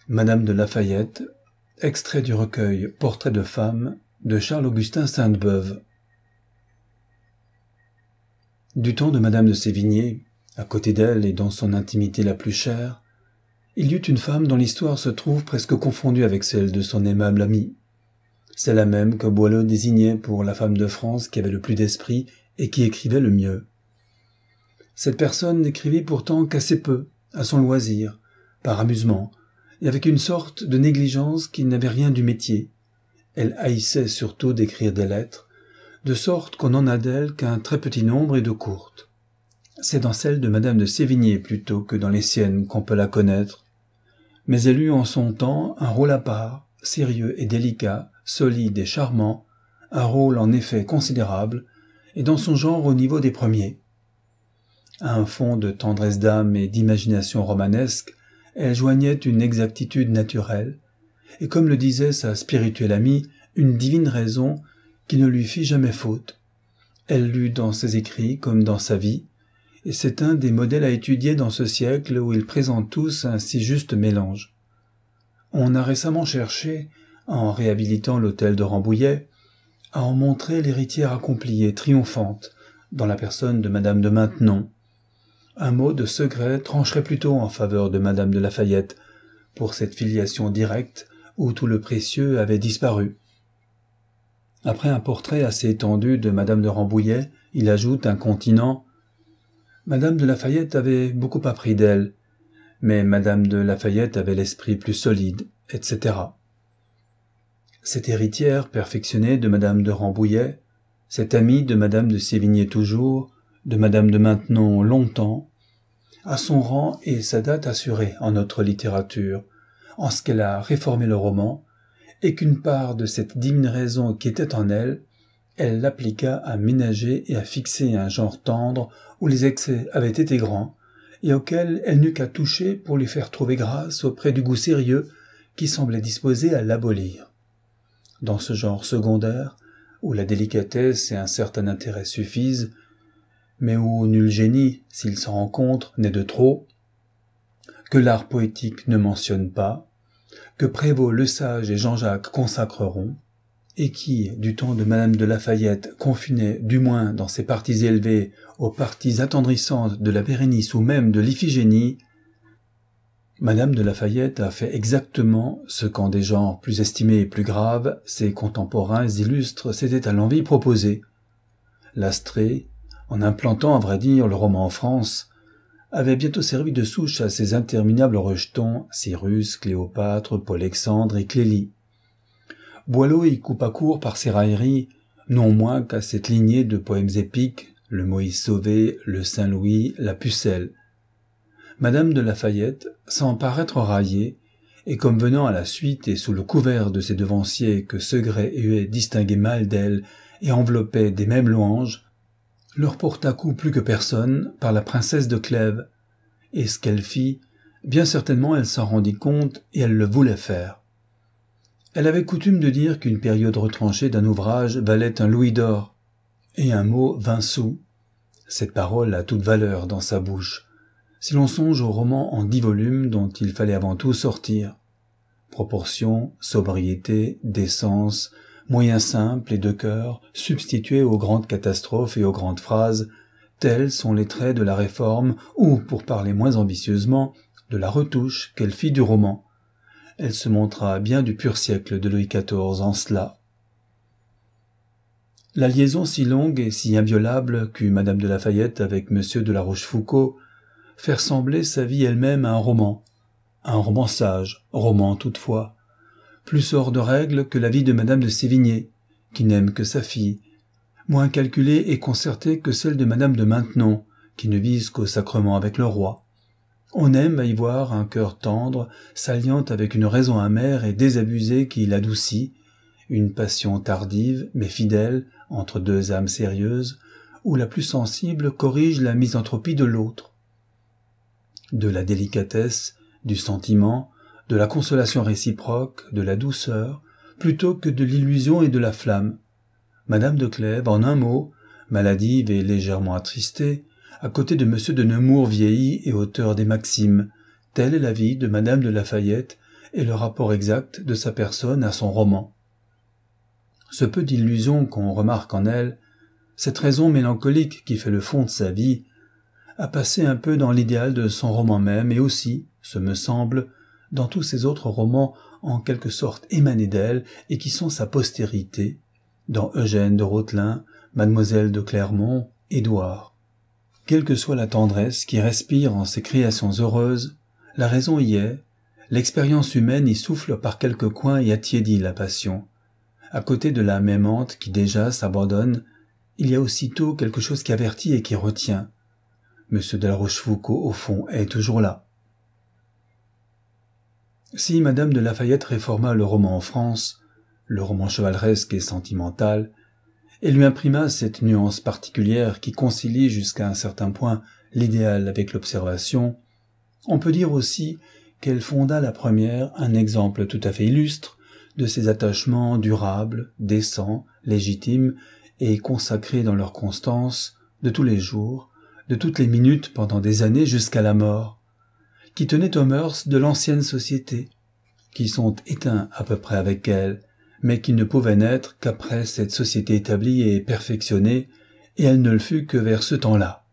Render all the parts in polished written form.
Madame de Lafayette, extrait du recueil Portrait de femme de Charles-Augustin Sainte-Beuve. Du temps de Madame de Sévigné, à côté d'elle et dans son intimité la plus chère, il y eut une femme dont l'histoire se trouve presque confondue avec celle de son aimable amie. C'est la même que Boileau désignait pour la femme de France qui avait le plus d'esprit et qui écrivait le mieux. Cette personne n'écrivit pourtant qu'assez peu, à son loisir, par amusement, et avec une sorte de négligence qui n'avait rien du métier. Elle haïssait surtout d'écrire des lettres, de sorte qu'on n'en a d'elle qu'un très petit nombre et de courtes. C'est dans celle de Madame de Sévigné plutôt que dans les siennes qu'on peut la connaître. Mais elle eut en son temps un rôle à part, sérieux et délicat, solide et charmant, un rôle en effet considérable, et dans son genre au niveau des premiers. À un fond de tendresse d'âme et d'imagination romanesque, elle joignait une exactitude naturelle, et comme le disait sa spirituelle amie, une divine raison qui ne lui fit jamais faute. Elle lut dans ses écrits comme dans sa vie, et c'est un des modèles à étudier dans ce siècle où ils présentent tous un si juste mélange. On a récemment cherché, en réhabilitant l'hôtel de Rambouillet, à en montrer l'héritière accomplie et triomphante, dans la personne de Madame de Maintenon. Un mot de Segrais trancherait plutôt en faveur de Madame de Lafayette, pour cette filiation directe où tout le précieux avait disparu. Après un portrait assez étendu de Madame de Rambouillet, il ajoute incontinent « Madame de Lafayette avait beaucoup appris d'elle, mais Madame de Lafayette avait l'esprit plus solide, etc. » Cette héritière perfectionnée de Madame de Rambouillet, cette amie de Madame de Sévigné toujours, de Madame de Maintenon longtemps, a son rang et sa date assurée en notre littérature, en ce qu'elle a réformé le roman, et qu'une part de cette divine raison qui était en elle, elle l'appliqua à ménager et à fixer un genre tendre où les excès avaient été grands, et auquel elle n'eut qu'à toucher pour lui faire trouver grâce auprès du goût sérieux qui semblait disposé à l'abolir. Dans ce genre secondaire, où la délicatesse et un certain intérêt suffisent, mais où nul génie, s'il s'en rencontre, n'est de trop, que l'art poétique ne mentionne pas, que Prévost, Le Sage et Jean-Jacques consacreront, et qui, du temps de Madame de Lafayette, confinait, du moins dans ses parties élevées, aux parties attendrissantes de la Bérénice ou même de l'Iphigénie, Madame de Lafayette a fait exactement ce qu'en des genres plus estimés et plus graves, ses contemporains illustres s'étaient à l'envi proposé. L'Astrée, en implantant à vrai dire le roman en France, avait bientôt servi de souche à ces interminables rejetons, Cyrus, Cléopâtre, Polexandre et Clélie. Boileau y coupa court par ses railleries, non moins qu'à cette lignée de poèmes épiques, le Moïse sauvé, le Saint-Louis, la Pucelle. Madame de Lafayette, sans paraître raillée, et comme venant à la suite et sous le couvert de ces devanciers que Segrais et Huet distinguaient mal d'elle et enveloppaient des mêmes louanges, leur porta coup plus que personne par la princesse de Clèves, et ce qu'elle fit, bien certainement elle s'en rendit compte et elle le voulait faire. Elle avait coutume de dire qu'une période retranchée d'un ouvrage valait un louis d'or, et un mot 20 sous. Cette parole a toute valeur dans sa bouche, si l'on songe au roman en 10 volumes dont il fallait avant tout sortir. Proportion, sobriété, décence, moyens simples et de cœur, substitués aux grandes catastrophes et aux grandes phrases, tels sont les traits de la réforme ou, pour parler moins ambitieusement, de la retouche qu'elle fit du roman. Elle se montra bien du pur siècle de Louis XIV en cela. La liaison si longue et si inviolable qu'eut Madame de Lafayette avec Monsieur de la Rochefoucauld fait ressembler sa vie elle-même à un roman sage, roman toutefois, plus hors de règle que la vie de Madame de Sévigné, qui n'aime que sa fille, moins calculée et concertée que celle de Madame de Maintenon, qui ne vise qu'au sacrement avec le roi. On aime à y voir un cœur tendre, s'alliant avec une raison amère et désabusée qui l'adoucit, une passion tardive mais fidèle entre deux âmes sérieuses, où la plus sensible corrige la misanthropie de l'autre. De la délicatesse, du sentiment, de la consolation réciproque, de la douceur, plutôt que de l'illusion et de la flamme. Madame de Clèves, en un mot, maladive et légèrement attristée, à côté de Monsieur de Nemours vieilli et auteur des Maximes, telle est la vie de Madame de Lafayette, et le rapport exact de sa personne à son roman. Ce peu d'illusion qu'on remarque en elle, cette raison mélancolique qui fait le fond de sa vie, a passé un peu dans l'idéal de son roman même et aussi, ce me semble, dans tous ses autres romans en quelque sorte émanés d'elle et qui sont sa postérité, dans Eugène de Rotelin, Mademoiselle de Clermont, Édouard. Quelle que soit la tendresse qui respire en ces créations heureuses, la raison y est, l'expérience humaine y souffle par quelques coins et attiédit la passion. À côté de l'âme aimante qui déjà s'abandonne, il y a aussitôt quelque chose qui avertit et qui retient. Monsieur de la Rochefoucauld, au fond, est toujours là. Si Madame de Lafayette réforma le roman en France, le roman chevaleresque et sentimental, et lui imprima cette nuance particulière qui concilie jusqu'à un certain point l'idéal avec l'observation, on peut dire aussi qu'elle fonda la première un exemple tout à fait illustre de ces attachements durables, décents, légitimes et consacrés dans leur constance de tous les jours, de toutes les minutes pendant des années jusqu'à la mort, qui tenaient aux mœurs de l'ancienne société, qui sont éteints à peu près avec elle, mais qui ne pouvaient naître qu'après cette société établie et perfectionnée, et elle ne le fut que vers ce temps-là.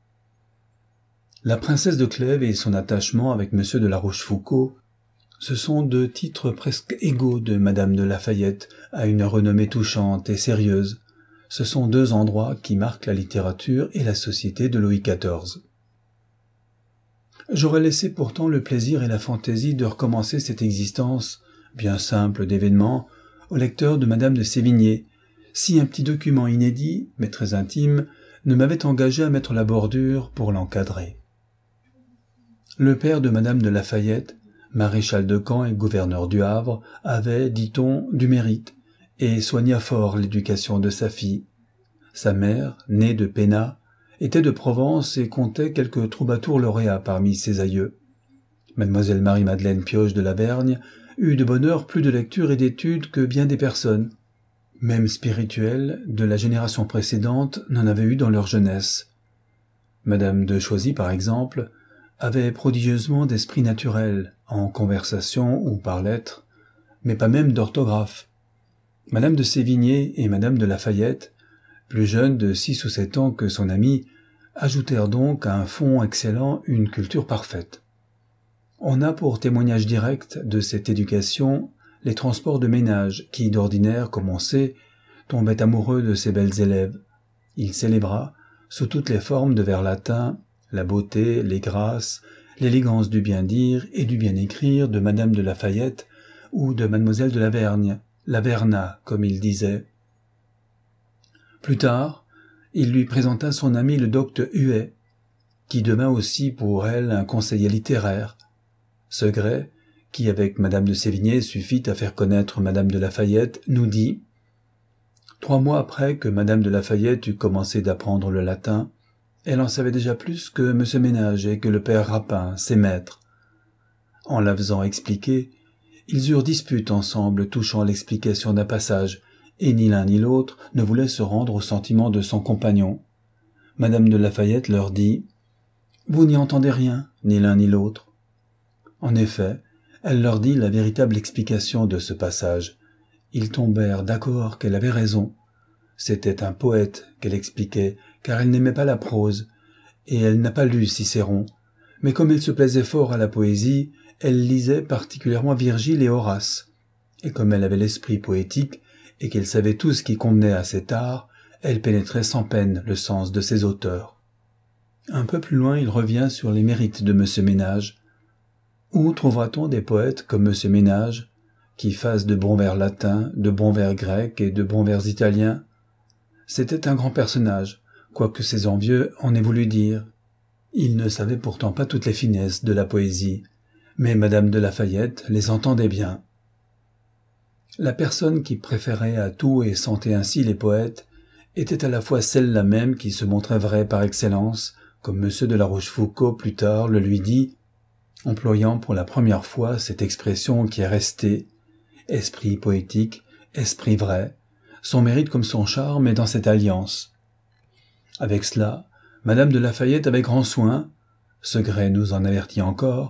La princesse de Clèves et son attachement avec monsieur de la Rochefoucauld, ce sont deux titres presque égaux de Madame de Lafayette à une renommée touchante et sérieuse. Ce sont deux endroits qui marquent la littérature et la société de Louis XIV. J'aurais laissé pourtant le plaisir et la fantaisie de recommencer cette existence, bien simple d'événements, au lecteur de Madame de Sévigné, si un petit document inédit, mais très intime, ne m'avait engagé à mettre la bordure pour l'encadrer. Le père de Madame de Lafayette, maréchal de camp et gouverneur du Havre, avait, dit-on, du mérite, et soigna fort l'éducation de sa fille. Sa mère, née de Pénat, était de Provence et comptait quelques troubadours lauréats parmi ses aïeux. Mademoiselle Marie-Madeleine Pioche de la Vergne eut de bonne heure plus de lecture et d'études que bien des personnes, même spirituelles, de la génération précédente n'en avaient eu dans leur jeunesse. Madame de Choisy, par exemple, avait prodigieusement d'esprit naturel, en conversation ou par lettres, mais pas même d'orthographe. Madame de Sévigné et Madame de Lafayette, plus jeune de 6 ou 7 ans que son amie, ajoutèrent donc à un fond excellent une culture parfaite. On a pour témoignage direct de cette éducation les transports de ménage qui, d'ordinaire, comme on sait, tombaient amoureux de ces belles élèves. Il célébra, sous toutes les formes de vers latin, la beauté, les grâces, l'élégance du bien dire et du bien écrire de Madame de Lafayette ou de Mademoiselle de la Vergne, la Verna, comme il disait. Plus tard, il lui présenta son ami le docteur Huet, qui devint aussi pour elle un conseiller littéraire. Segrais, qui avec Madame de Sévigné suffit à faire connaître Madame de Lafayette, nous dit « 3 mois après que Madame de Lafayette eut commencé d'apprendre le latin, elle en savait déjà plus que M. Ménage et que le père Rapin, ses maîtres. En la faisant expliquer, ils eurent dispute ensemble touchant l'explication d'un passage, et ni l'un ni l'autre ne voulait se rendre au sentiment de son compagnon. Madame de Lafayette leur dit « Vous n'y entendez rien, ni l'un ni l'autre. » En effet, elle leur dit la véritable explication de ce passage. Ils tombèrent d'accord qu'elle avait raison. C'était un poète qu'elle expliquait, car elle n'aimait pas la prose, et elle n'a pas lu Cicéron. Mais comme elle se plaisait fort à la poésie, elle lisait particulièrement Virgile et Horace. Et comme elle avait l'esprit poétique, et qu'elle savait tout ce qui convenait à cet art, elle pénétrait sans peine le sens de ces auteurs. Un peu plus loin, il revient sur les mérites de M. Ménage. Où trouvera-t-on des poètes comme M. Ménage, qui fassent de bons vers latins, de bons vers grecs et de bons vers italiens? C'était un grand personnage, quoique ses envieux en aient voulu dire. Il ne savait pourtant pas toutes les finesses de la poésie, mais Madame de Lafayette les entendait bien. La personne qui préférait à tout et sentait ainsi les poètes était à la fois celle-là même qui se montrait vraie par excellence, comme M. de la Rochefoucauld plus tard le lui dit, employant pour la première fois cette expression qui est restée, esprit poétique, esprit vrai, son mérite comme son charme est dans cette alliance. Avec cela, Madame de Lafayette avait grand soin, Segrais nous en avertit encore,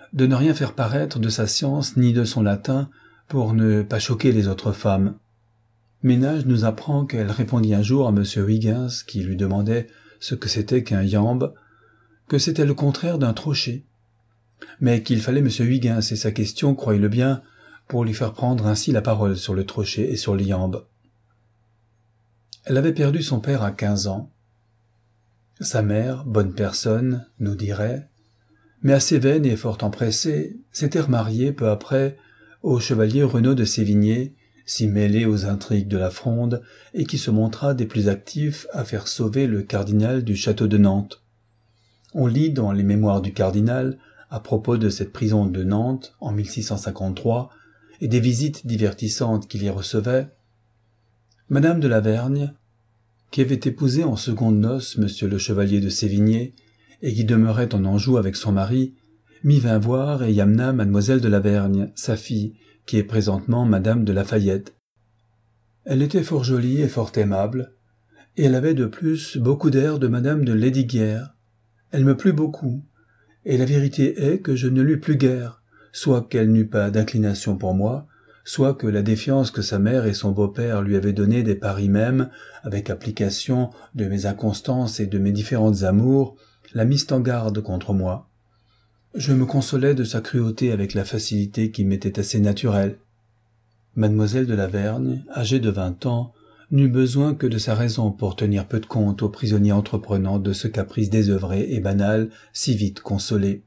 de ne rien faire paraître de sa science ni de son latin pour ne pas choquer les autres femmes. Ménage nous apprend qu'elle répondit un jour à M. Huygens qui lui demandait ce que c'était qu'un iambe, que c'était le contraire d'un trochet, mais qu'il fallait M. Huygens et sa question, croyez-le bien, pour lui faire prendre ainsi la parole sur le trochet et sur l'iambe. Elle avait perdu son père à 15 ans. Sa mère, bonne personne, nous dirait, mais assez vaine et fort empressée, s'était remariée peu après au chevalier Renaud de Sévigné, si mêlé aux intrigues de la Fronde et qui se montra des plus actifs à faire sauver le cardinal du château de Nantes. On lit dans les mémoires du cardinal, à propos de cette prison de Nantes en 1653 et des visites divertissantes qu'il y recevait, Madame de Lavergne, qui avait épousé en secondes noces Monsieur le chevalier de Sévigné et qui demeurait en Anjou avec son mari, m'y vint voir et y amena Mademoiselle de Lavergne, sa fille, qui est présentement Madame de Lafayette. Elle était fort jolie et fort aimable, et elle avait de plus beaucoup d'air de Madame de Lesdiguières. Elle me plut beaucoup, et la vérité est que je ne l'eus plus guère, soit qu'elle n'eût pas d'inclination pour moi, soit que la défiance que sa mère et son beau-père lui avaient donnée des paris mêmes, avec application de mes inconstances et de mes différentes amours, la missent en garde contre moi. Je me consolais de sa cruauté avec la facilité qui m'était assez naturelle. Mademoiselle de Lavergne, âgée de 20 ans, n'eut besoin que de sa raison pour tenir peu de compte aux prisonniers entreprenants de ce caprice désœuvré et banal, si vite consolé.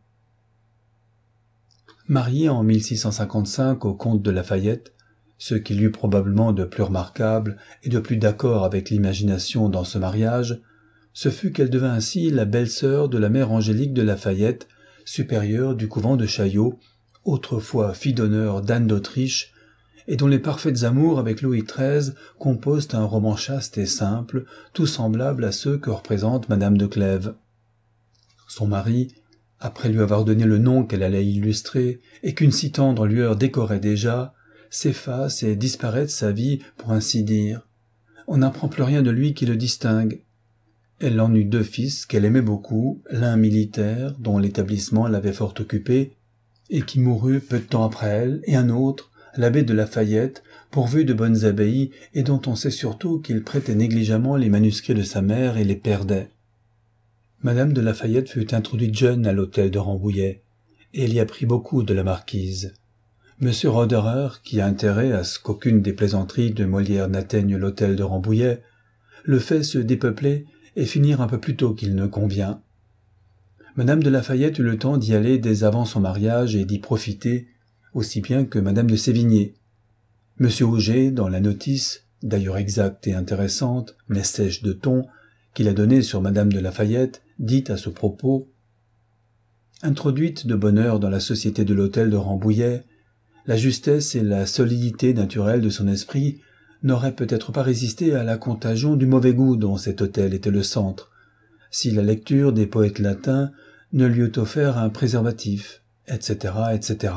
Mariée en 1655 au comte de Lafayette, ce qu'il y eut probablement de plus remarquable et de plus d'accord avec l'imagination dans ce mariage, ce fut qu'elle devint ainsi la belle-sœur de la mère Angélique de Lafayette, supérieure du couvent de Chaillot, autrefois fille d'honneur d'Anne d'Autriche, et dont les parfaites amours avec Louis XIII composent un roman chaste et simple, tout semblable à ceux que représente Madame de Clèves. Son mari, après lui avoir donné le nom qu'elle allait illustrer et qu'une si tendre lueur décorait déjà, s'efface et disparaît de sa vie, pour ainsi dire. On n'apprend plus rien de lui qui le distingue. Elle en eut 2 fils qu'elle aimait beaucoup, l'un militaire, dont l'établissement l'avait fort occupé, et qui mourut peu de temps après elle, et un autre, l'abbé de Lafayette, pourvu de bonnes abbayes, et dont on sait surtout qu'il prêtait négligemment les manuscrits de sa mère et les perdait. Madame de Lafayette fut introduite jeune à l'hôtel de Rambouillet, et elle y apprit beaucoup de la marquise. Monsieur Roderer, qui a intérêt à ce qu'aucune des plaisanteries de Molière n'atteigne l'hôtel de Rambouillet, le fait se dépeupler et finir un peu plus tôt qu'il ne convient. Madame de Lafayette eut le temps d'y aller dès avant son mariage et d'y profiter, aussi bien que Madame de Sévigné. Monsieur Auger, dans la notice, d'ailleurs exacte et intéressante, mais sèche de ton, qu'il a donnée sur Madame de Lafayette, dit à ce propos « Introduite de bonne heure dans la société de l'hôtel de Rambouillet, la justesse et la solidité naturelle de son esprit n'auraient peut-être pas résisté à la contagion du mauvais goût dont cet hôtel était le centre, si la lecture des poètes latins ne lui eût offert un préservatif, etc., etc.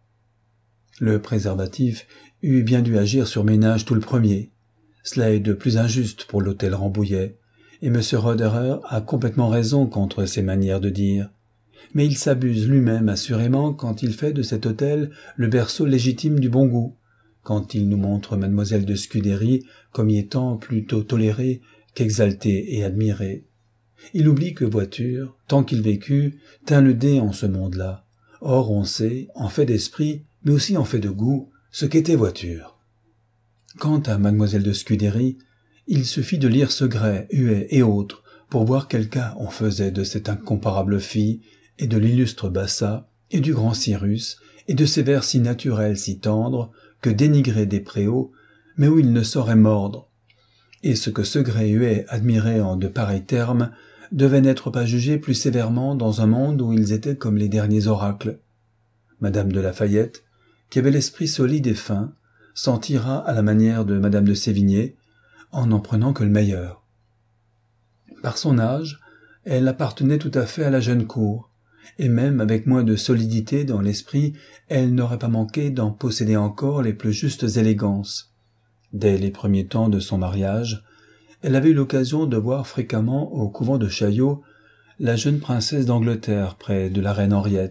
Le préservatif eût bien dû agir sur Ménage tout le premier. Cela est de plus injuste pour l'hôtel Rambouillet, et M. Roderer a complètement raison contre ces manières de dire. Mais il s'abuse lui-même assurément quand il fait de cet hôtel le berceau légitime du bon goût, quand il nous montre Mademoiselle de Scudéry comme y étant plutôt tolérée qu'exaltée et admirée. Il oublie que Voiture, tant qu'il vécut, tint le dé en ce monde-là. Or on sait, en fait d'esprit, mais aussi en fait de goût, ce qu'était Voiture. Quant à Mademoiselle de Scudéry, il suffit de lire Segrais, Huet et autres pour voir quel cas on faisait de cette incomparable fille, et de l'illustre Bassa, et du grand Cyrus, et de ces vers si naturels, si tendres, que dénigraient des préaux, mais où ils ne sauraient mordre. Et ce que Segrais et Huet admiraient en de pareils termes devait n'être pas jugé plus sévèrement dans un monde où ils étaient comme les derniers oracles. Madame de Lafayette, qui avait l'esprit solide et fin, s'en tira à la manière de Madame de Sévigné, en n'en prenant que le meilleur. Par son âge, elle appartenait tout à fait à la jeune cour, et même avec moins de solidité dans l'esprit, elle n'aurait pas manqué d'en posséder encore les plus justes élégances. Dès les premiers temps de son mariage, elle avait eu l'occasion de voir fréquemment au couvent de Chaillot la jeune princesse d'Angleterre près de la reine Henriette,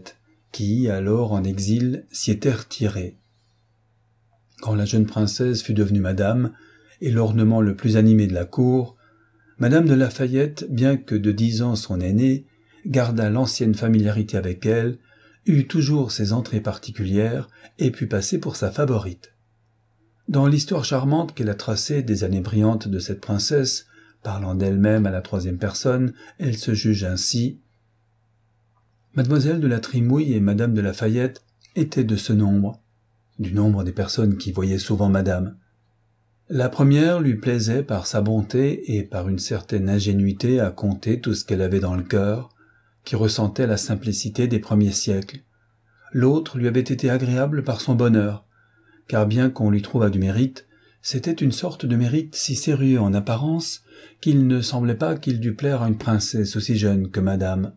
qui, alors en exil, s'y était retiré. Quand la jeune princesse fut devenue madame, et l'ornement le plus animé de la cour, Madame de Lafayette, bien que de 10 ans son aînée, garda l'ancienne familiarité avec elle, eut toujours ses entrées particulières et put passer pour sa favorite. Dans l'histoire charmante qu'elle a tracée des années brillantes de cette princesse, parlant d'elle-même à la troisième personne, elle se juge ainsi. Mademoiselle de la Trimouille et Madame de Lafayette étaient de ce nombre, du nombre des personnes qui voyaient souvent Madame. La première lui plaisait par sa bonté et par une certaine ingénuité à conter tout ce qu'elle avait dans le cœur, qui ressentait la simplicité des premiers siècles. L'autre lui avait été agréable par son bonheur, car bien qu'on lui trouvât du mérite, c'était une sorte de mérite si sérieux en apparence qu'il ne semblait pas qu'il dût plaire à une princesse aussi jeune que Madame.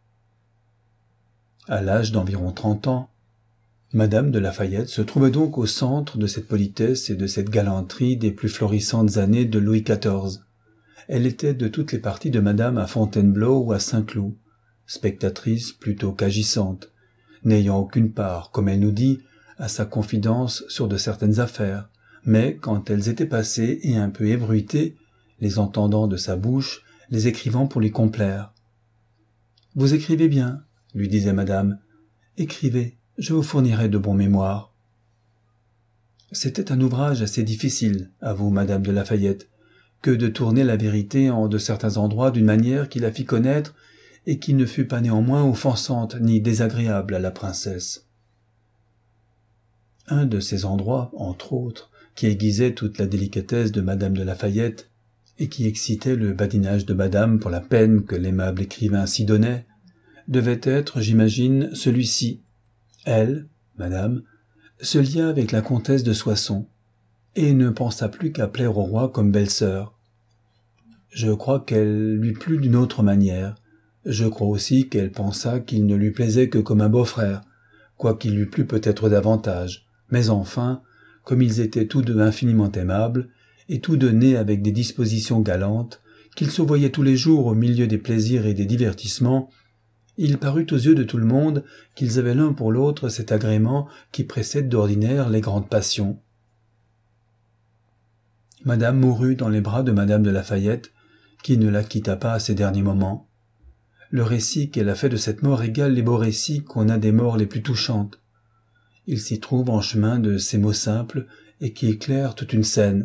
À l'âge d'environ 30 ans, Madame de Lafayette se trouvait donc au centre de cette politesse et de cette galanterie des plus florissantes années de Louis XIV. Elle était de toutes les parties de Madame à Fontainebleau ou à Saint-Cloud, spectatrice plutôt qu'agissante, n'ayant aucune part, comme elle nous dit, à sa confidence sur de certaines affaires, mais quand elles étaient passées et un peu ébruitées, les entendant de sa bouche, les écrivant pour lui complaire. « Vous écrivez bien, » lui disait Madame. « Écrivez. Je vous fournirai de bons mémoires. » C'était un ouvrage assez difficile, avoue Madame de Lafayette, que de tourner la vérité en de certains endroits d'une manière qui la fit connaître et qui ne fut pas néanmoins offensante ni désagréable à la princesse. Un de ces endroits, entre autres, qui aiguisait toute la délicatesse de Madame de Lafayette et qui excitait le badinage de Madame pour la peine que l'aimable écrivain s'y donnait, devait être, j'imagine, celui-ci. Elle, Madame, se lia avec la comtesse de Soissons, et ne pensa plus qu'à plaire au roi comme belle-sœur. Je crois qu'elle lui plut d'une autre manière. Je crois aussi qu'elle pensa qu'il ne lui plaisait que comme un beau-frère, quoiqu'il lui plût peut-être davantage. Mais enfin, comme ils étaient tous deux infiniment aimables, et tous deux nés avec des dispositions galantes, qu'ils se voyaient tous les jours au milieu des plaisirs et des divertissements, il parut aux yeux de tout le monde qu'ils avaient l'un pour l'autre cet agrément qui précède d'ordinaire les grandes passions. Madame mourut dans les bras de Madame de Lafayette, qui ne la quitta pas à ses derniers moments. Le récit qu'elle a fait de cette mort égale les beaux récits qu'on a des morts les plus touchantes. Il s'y trouve en chemin de ces mots simples et qui éclairent toute une scène.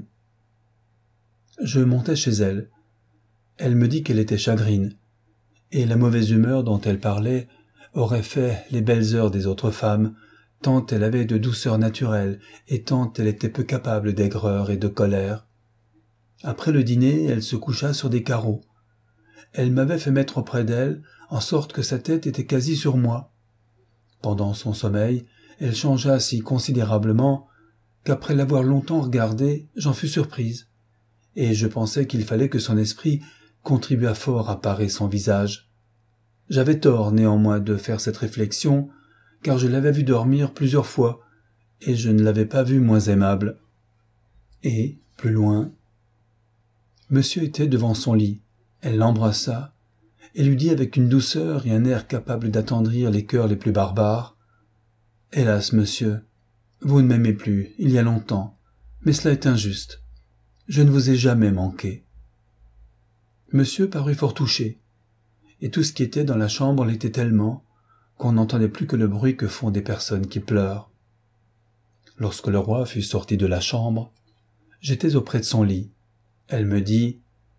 Je montai chez elle. Elle me dit qu'elle était chagrine, et la mauvaise humeur dont elle parlait aurait fait les belles heures des autres femmes, tant elle avait de douceur naturelle et tant elle était peu capable d'aigreur et de colère. Après le dîner, elle se coucha sur des carreaux. Elle m'avait fait mettre auprès d'elle, en sorte que sa tête était quasi sur moi. Pendant son sommeil, elle changea si considérablement qu'après l'avoir longtemps regardée, j'en fus surprise, et je pensais qu'il fallait que son esprit contribua fort à parer son visage. J'avais tort néanmoins de faire cette réflexion, car je l'avais vue dormir plusieurs fois, et je ne l'avais pas vue moins aimable. Et, plus loin, monsieur était devant son lit. Elle l'embrassa, et lui dit avec une douceur et un air capable d'attendrir les cœurs les plus barbares. « Hélas, monsieur, vous ne m'aimez plus, il y a longtemps, mais cela est injuste. Je ne vous ai jamais manqué. » Monsieur parut fort touché, et tout ce qui était dans la chambre l'était tellement qu'on n'entendait plus que le bruit que font des personnes qui pleurent. Lorsque le roi fut sorti de la chambre, j'étais auprès de son lit. Elle me dit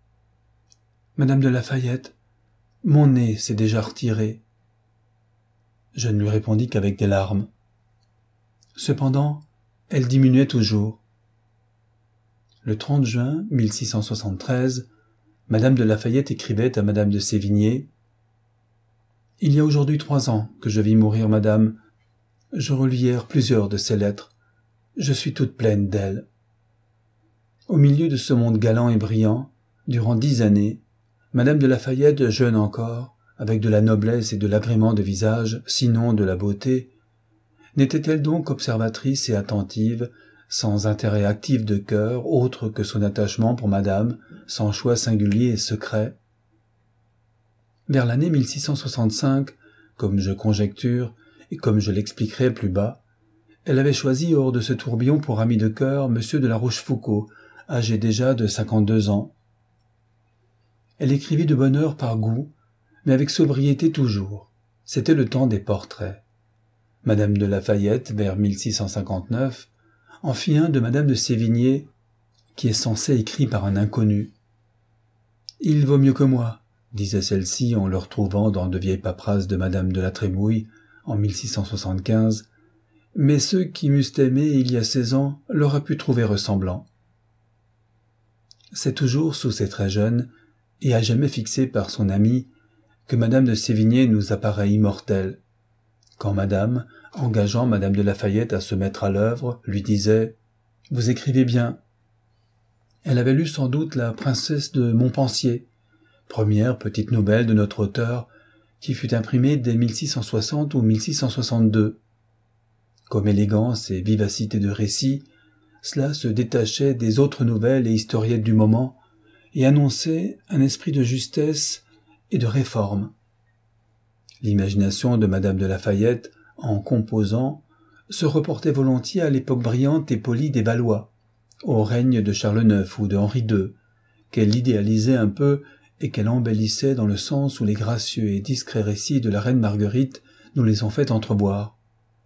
« Madame de Lafayette, mon nez s'est déjà retiré. » Je ne lui répondis qu'avec des larmes. Cependant, elle diminuait toujours. Le 30 juin 1673, Madame de Lafayette écrivait à Madame de Sévigné « Il y a aujourd'hui 3 ans que je vis mourir Madame. Je relus hier plusieurs de ses lettres. Je suis toute pleine d'elle. » Au milieu de ce monde galant et brillant, durant 10 années, Madame de Lafayette, jeune encore, avec de la noblesse et de l'agrément de visage, sinon de la beauté, n'était-elle donc observatrice et attentive, sans intérêt actif de cœur, autre que son attachement pour Madame, sans choix singulier et secret? Vers l'année 1665, comme je conjecture, et comme je l'expliquerai plus bas, elle avait choisi hors de ce tourbillon pour ami de cœur Monsieur de la Rochefoucauld, âgé déjà de 52 ans. Elle écrivit de bonne heure par goût, mais avec sobriété toujours. C'était le temps des portraits. Madame de Lafayette, vers 1659, en fit un de Madame de Sévigné, qui est censé écrit par un inconnu. « Il vaut mieux que moi », disait celle-ci en le retrouvant dans de vieilles paperasses de Madame de la Trémouille en 1675, mais ceux qui m'eussent aimé il y a 16 ans l'auraient pu trouver ressemblant. C'est toujours sous ces traits jeunes, et à jamais fixés par son amie, que Madame de Sévigné nous apparaît immortelle. Quand Madame, engageant Madame de Lafayette à se mettre à l'œuvre, lui disait « Vous écrivez bien », elle avait lu sans doute La princesse de Montpensier, première petite nouvelle de notre auteur, qui fut imprimée dès 1660 ou 1662. Comme élégance et vivacité de récit, cela se détachait des autres nouvelles et historiettes du moment et annonçait un esprit de justesse et de réforme. L'imagination de Madame de Lafayette, en composant, se reportait volontiers à l'époque brillante et polie des Valois, au règne de Charles IX ou de Henri II, qu'elle idéalisait un peu et qu'elle embellissait dans le sens où les gracieux et discrets récits de la reine Marguerite nous les ont fait entrevoir.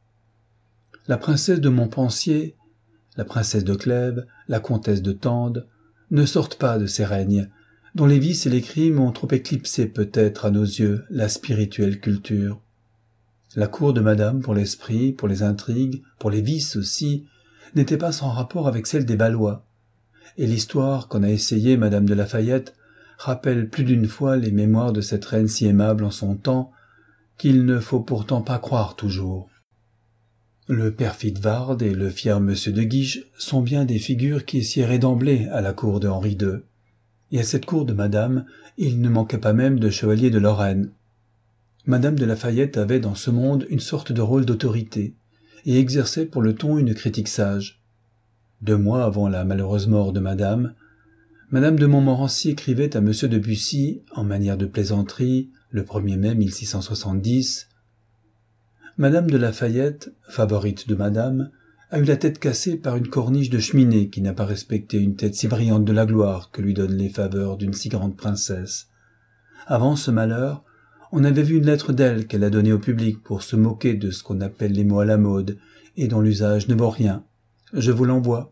La princesse de Montpensier, la princesse de Clèves, la comtesse de Tende ne sortent pas de ces règnes, dont les vices et les crimes ont trop éclipsé peut-être à nos yeux la spirituelle culture. La cour de Madame pour l'esprit, pour les intrigues, pour les vices aussi, n'était pas sans rapport avec celle des Valois, et l'histoire qu'en a essayée Madame de Lafayette rappelle plus d'une fois les mémoires de cette reine si aimable en son temps, qu'il ne faut pourtant pas croire toujours. Le perfide Varde et le fier Monsieur de Guiche sont bien des figures qui siéraient d'emblée à la cour de Henri II, et à cette cour de Madame, il ne manquait pas même de chevaliers de Lorraine. Madame de Lafayette avait dans ce monde une sorte de rôle d'autorité, et exerçait pour le ton une critique sage. 2 mois avant la malheureuse mort de Madame de Montmorency écrivait à Monsieur de Bussy, en manière de plaisanterie, le 1er mai 1670, Madame de Lafayette, favorite de Madame, a eu la tête cassée par une corniche de cheminée qui n'a pas respecté une tête si brillante de la gloire que lui donnent les faveurs d'une si grande princesse. Avant ce malheur, on avait vu une lettre d'elle qu'elle a donnée au public pour se moquer de ce qu'on appelle les mots à la mode et dont l'usage ne vaut rien. Je vous l'envoie.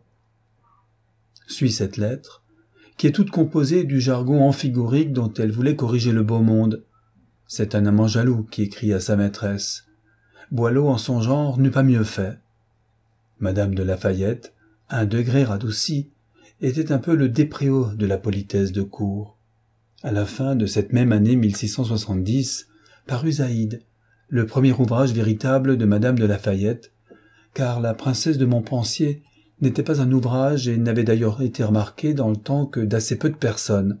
Suit cette lettre, qui est toute composée du jargon amphigorique dont elle voulait corriger le beau monde. C'est un amant jaloux qui écrit à sa maîtresse. Boileau, en son genre, n'eût pas mieux fait. Madame de Lafayette, à un degré radouci, était un peu le Despréaux de la politesse de cour. À la fin de cette même année 1670, parut Zaïde, le premier ouvrage véritable de Madame de Lafayette, car La princesse de Montpensier n'était pas un ouvrage et n'avait d'ailleurs été remarqué dans le temps que d'assez peu de personnes.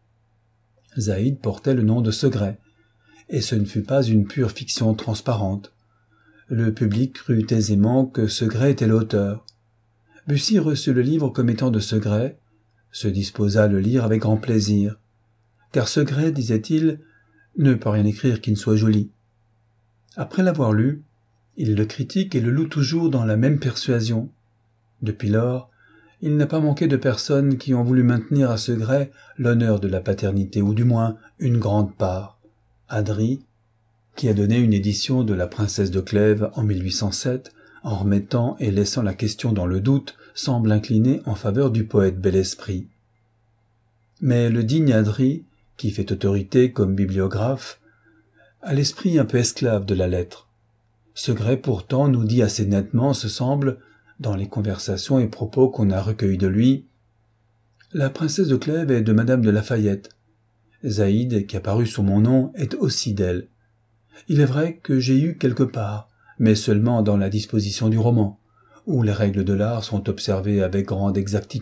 Zaïde portait le nom de Segrais, et ce ne fut pas une pure fiction transparente. Le public crut aisément que Segrais était l'auteur. Bussy reçut le livre comme étant de Segrais, se disposa à le lire avec grand plaisir, car Segrais, disait-il, ne peut rien écrire qui ne soit joli. Après l'avoir lu, il le critique et le loue toujours dans la même persuasion. Depuis lors, il n'a pas manqué de personnes qui ont voulu maintenir à Segrais l'honneur de la paternité, ou du moins une grande part. Adry, qui a donné une édition de La princesse de Clèves en 1807, en remettant et laissant la question dans le doute, semble incliner en faveur du poète bel esprit. Mais le digne Adry, qui fait autorité comme bibliographe, a l'esprit un peu esclave de la lettre. Segrais pourtant nous dit assez nettement, ce semble, dans les conversations et propos qu'on a recueillis de lui, « La princesse de Clèves est de Madame de Lafayette. Zaïde, qui a paru sous mon nom, est aussi d'elle. Il est vrai que j'ai eu quelque part, mais seulement dans la disposition du roman, où les règles de l'art sont observées avec grande exactitude. »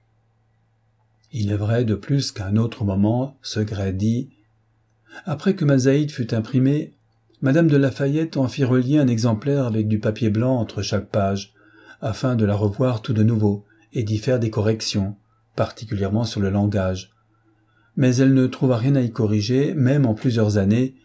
Il est vrai de plus qu'à un autre moment, Segrais dit « Après que ma Zaïde fut imprimée, Madame de Lafayette en fit relier un exemplaire avec du papier blanc entre chaque page, afin de la revoir tout de nouveau et d'y faire des corrections, particulièrement sur le langage. Mais elle ne trouva rien à y corriger, même en plusieurs années,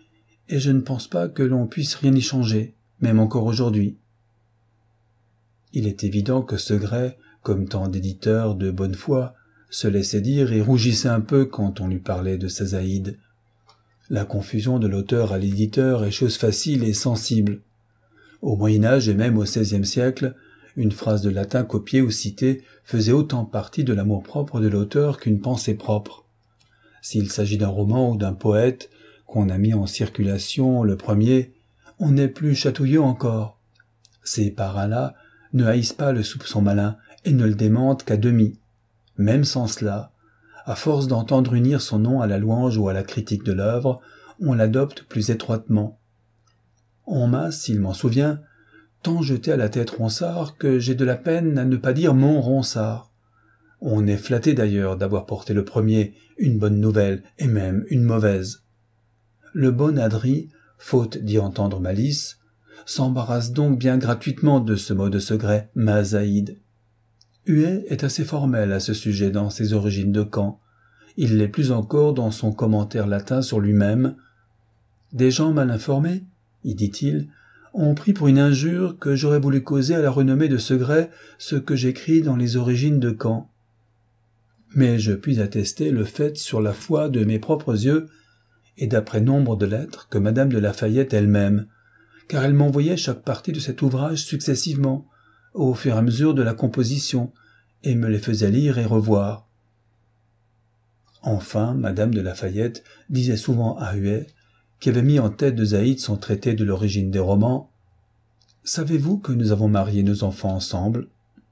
et je ne pense pas que l'on puisse rien y changer, même encore aujourd'hui. » Il est évident que Segrais, comme tant d'éditeurs de bonne foi, se laissait dire et rougissait un peu quand on lui parlait de sa Zaïde. La confusion de l'auteur à l'éditeur est chose facile et sensible. Au Moyen-Âge et même au XVIe siècle, une phrase de latin copiée ou citée faisait autant partie de l'amour-propre de l'auteur qu'une pensée propre. S'il s'agit d'un roman ou d'un poète qu'on a mis en circulation le premier, on est plus chatouilleux encore. Ces parrains-là ne haïssent pas le soupçon malin et ne le démentent qu'à demi. Même sans cela, à force d'entendre unir son nom à la louange ou à la critique de l'œuvre, on l'adopte plus étroitement. On m'a, s'il m'en souvient, tant jeté à la tête Ronsard que j'ai de la peine à ne pas dire mon Ronsard. On est flatté d'ailleurs d'avoir porté le premier une bonne nouvelle et même une mauvaise. Le bon Adry, faute d'y entendre malice, s'embarrasse donc bien gratuitement de ce mot de Segrais, ma Zaïde. Huet est assez formel à ce sujet dans ses origines de Caen. Il l'est plus encore dans son commentaire latin sur lui-même. « Des gens mal informés, y dit-il, ont pris pour une injure que j'aurais voulu causer à la renommée de Segrais ce que j'écris dans les origines de Caen. Mais je puis attester le fait sur la foi de mes propres yeux et d'après nombre de lettres que Madame de La Fayette elle-même, car elle m'envoyait chaque partie de cet ouvrage successivement, au fur et à mesure de la composition, et me les faisait lire et revoir. » Enfin, Madame de La Fayette disait souvent à Huet, qui avait mis en tête de Zaïde son traité de l'origine des romans, « Savez-vous que nous avons marié nos enfants ensemble ?»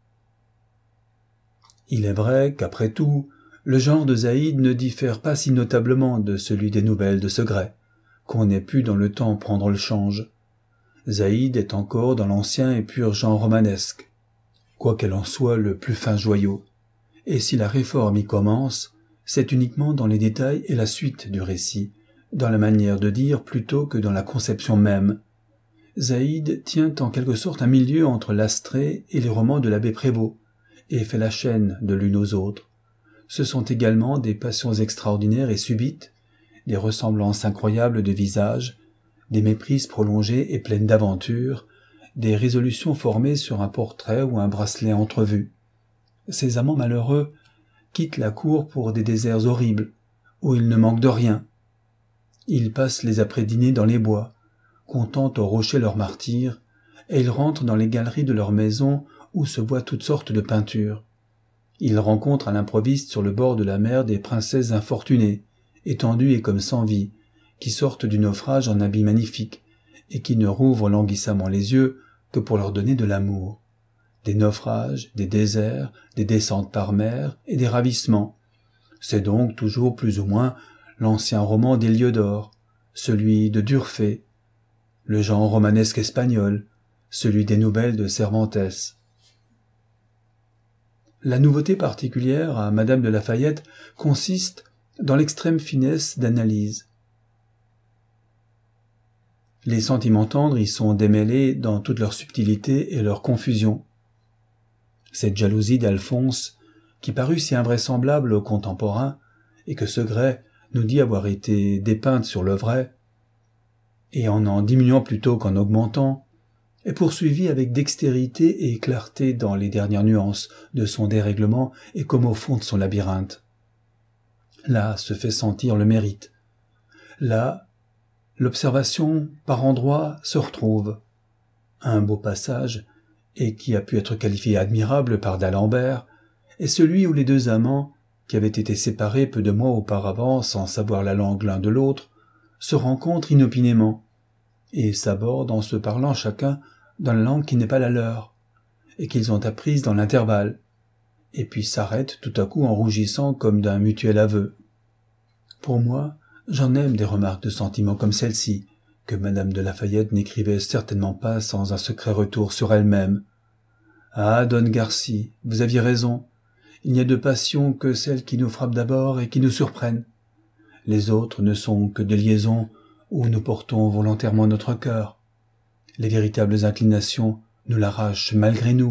Il est vrai qu'après tout, le genre de Zaïde ne diffère pas si notablement de celui des nouvelles de Segrais, qu'on ait pu dans le temps prendre le change. Zaïde est encore dans l'ancien et pur genre romanesque, quoiqu'elle en soit le plus fin joyau. Et si la réforme y commence, c'est uniquement dans les détails et la suite du récit, dans la manière de dire plutôt que dans la conception même. Zaïde tient en quelque sorte un milieu entre l'Astrée et les romans de l'abbé Prévost, et fait la chaîne de l'une aux autres. Ce sont également des passions extraordinaires et subites, des ressemblances incroyables de visages, des méprises prolongées et pleines d'aventures, des résolutions formées sur un portrait ou un bracelet entrevu. Ces amants malheureux quittent la cour pour des déserts horribles, où il ne manque de rien. Ils passent les après-dîners dans les bois, comptant au rocher leur martyre, et ils rentrent dans les galeries de leur maison où se voient toutes sortes de peintures. Ils rencontrent à l'improviste sur le bord de la mer des princesses infortunées, étendues et comme sans vie, qui sortent du naufrage en habits magnifiques, et qui ne rouvrent languissamment les yeux que pour leur donner de l'amour. Des naufrages, des déserts, des descentes par mer et des ravissements. C'est donc toujours plus ou moins l'ancien roman d'Héliodore, celui de D'Urfé, le genre romanesque espagnol, celui des nouvelles de Cervantes. La nouveauté particulière à Madame de La Fayette consiste dans l'extrême finesse d'analyse. Les sentiments tendres y sont démêlés dans toute leur subtilité et leur confusion. Cette jalousie d'Alphonse, qui parut si invraisemblable aux contemporains, et que Segrais nous dit avoir été dépeinte sur le vrai, et en diminuant plutôt qu'en augmentant, est poursuivie avec dextérité et clarté dans les dernières nuances de son dérèglement et comme au fond de son labyrinthe. Là se fait sentir le mérite. Là, l'observation, par endroits, se retrouve. Un beau passage, et qui a pu être qualifié admirable par d'Alembert, est celui où les deux amants, qui avaient été séparés peu de mois auparavant sans savoir la langue l'un de l'autre, se rencontrent inopinément, et s'abordent en se parlant chacun dans la langue qui n'est pas la leur, et qu'ils ont apprise dans l'intervalle, et puis s'arrêtent tout à coup en rougissant comme d'un mutuel aveu. Pour moi, j'en aime des remarques de sentiments comme celle-ci, que Madame de La Fayette n'écrivait certainement pas sans un secret retour sur elle-même. « Ah, Don Garci, vous aviez raison, il n'y a de passion que celles qui nous frappent d'abord et qui nous surprennent. Les autres ne sont que des liaisons où nous portons volontairement notre cœur. Les véritables inclinations nous l'arrachent malgré nous. »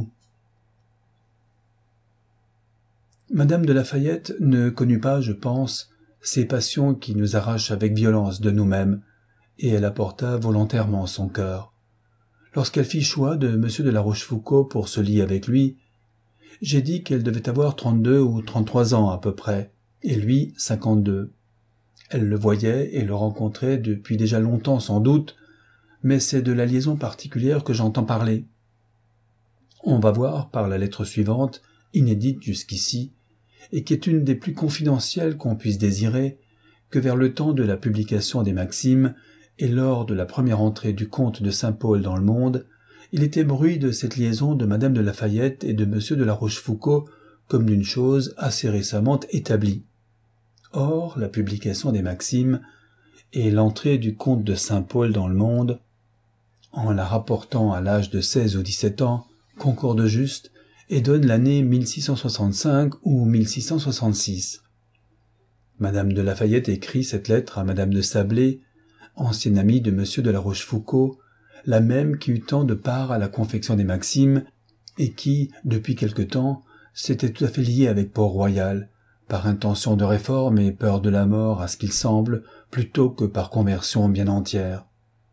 Madame de La Fayette ne connut pas, je pense, ces passions qui nous arrachent avec violence de nous-mêmes, et elle apporta volontairement son cœur. Lorsqu'elle fit choix de M. de la Rochefoucauld pour se lier avec lui, j'ai dit qu'elle devait avoir 32 ou 33 ans à peu près, et lui 52. Elle le voyait et le rencontrait depuis déjà longtemps sans doute, mais c'est de la liaison particulière que j'entends parler. On va voir par la lettre suivante, inédite jusqu'ici, et qui est une des plus confidentielles qu'on puisse désirer, que vers le temps de la publication des Maximes et lors de la première entrée du comte de Saint-Paul dans le Monde, il était bruit de cette liaison de Madame de Lafayette et de Monsieur de la Rochefoucauld comme d'une chose assez récemment établie. Or, la publication des Maximes et l'entrée du comte de Saint-Paul dans le Monde, en la rapportant à l'âge de 16 ou 17 ans, concordent juste et donnent l'année 1665 ou 1666. Madame de Lafayette écrit cette lettre à Madame de Sablé, ancienne amie de Monsieur de la Rochefoucauld, la même qui eut tant de part à la confection des Maximes et qui, depuis quelque temps, s'était tout à fait liée avec Port-Royal, par intention de réforme et peur de la mort à ce qu'il semble, plutôt que par conversion bien entière.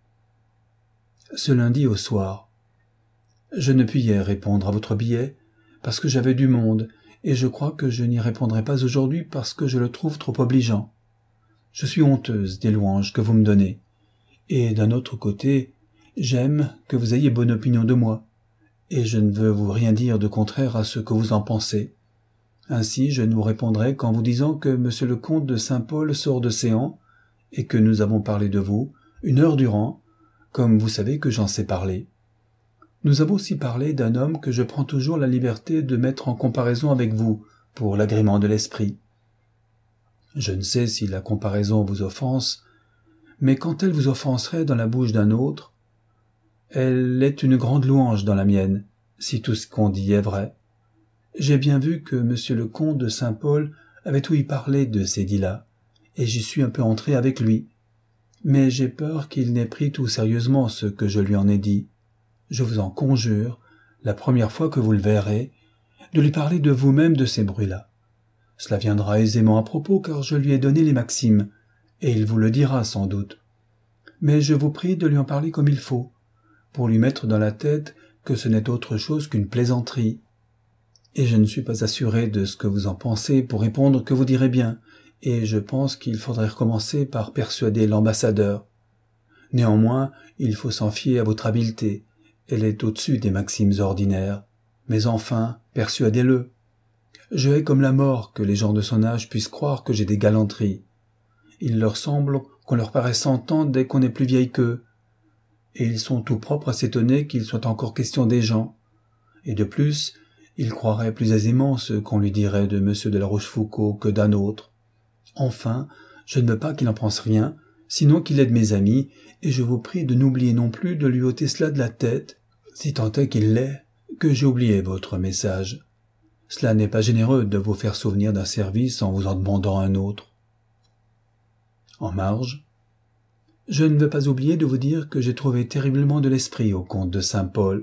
Ce lundi au soir. Je ne puis hier répondre à votre billet, parce que j'avais du monde, et je crois que je n'y répondrai pas aujourd'hui parce que je le trouve trop obligeant. Je suis honteuse des louanges que vous me donnez, et d'un autre côté, j'aime que vous ayez bonne opinion de moi, et je ne veux vous rien dire de contraire à ce que vous en pensez. Ainsi, je ne vous répondrai qu'en vous disant que monsieur le comte de Saint-Paul sort de séance, et que nous avons parlé de vous, 1 heure durant, comme vous savez que j'en sais parler. Nous avons aussi parlé d'un homme que je prends toujours la liberté de mettre en comparaison avec vous, pour l'agrément de l'esprit. Je ne sais si la comparaison vous offense, mais quand elle vous offenserait dans la bouche d'un autre, elle est une grande louange dans la mienne, si tout ce qu'on dit est vrai. J'ai bien vu que monsieur le comte de Saint-Paul avait ouï parler de ces dits-là, et j'y suis un peu entré avec lui. Mais j'ai peur qu'il n'ait pris tout sérieusement ce que je lui en ai dit. Je vous en conjure, la première fois que vous le verrez, de lui parler de vous-même de ces bruits-là. Cela viendra aisément à propos, car je lui ai donné les Maximes, et il vous le dira sans doute. Mais je vous prie de lui en parler comme il faut, pour lui mettre dans la tête que ce n'est autre chose qu'une plaisanterie. Et je ne suis pas assuré de ce que vous en pensez pour répondre que vous direz bien, et je pense qu'il faudrait recommencer par persuader l'ambassadeur. Néanmoins, il faut s'en fier à votre habileté. Elle est au-dessus des maximes ordinaires. Mais enfin, persuadez-le. Je hais comme la mort que les gens de son âge puissent croire que j'ai des galanteries. Il leur semble qu'on leur paraît 100 ans dès qu'on est plus vieille qu'eux. Et ils sont tout propres à s'étonner qu'il soit encore question des gens. Et de plus, il croirait plus aisément ce qu'on lui dirait de monsieur de la Rochefoucauld que d'un autre. Enfin, je ne veux pas qu'il en pense rien, sinon qu'il aide mes amis, et je vous prie de n'oublier non plus de lui ôter cela de la tête, si tant est qu'il l'ait, que j'ai oublié votre message. Cela n'est pas généreux de vous faire souvenir d'un service en vous en demandant un autre. En marge, je ne veux pas oublier de vous dire que j'ai trouvé terriblement de l'esprit au comte de Saint-Paul.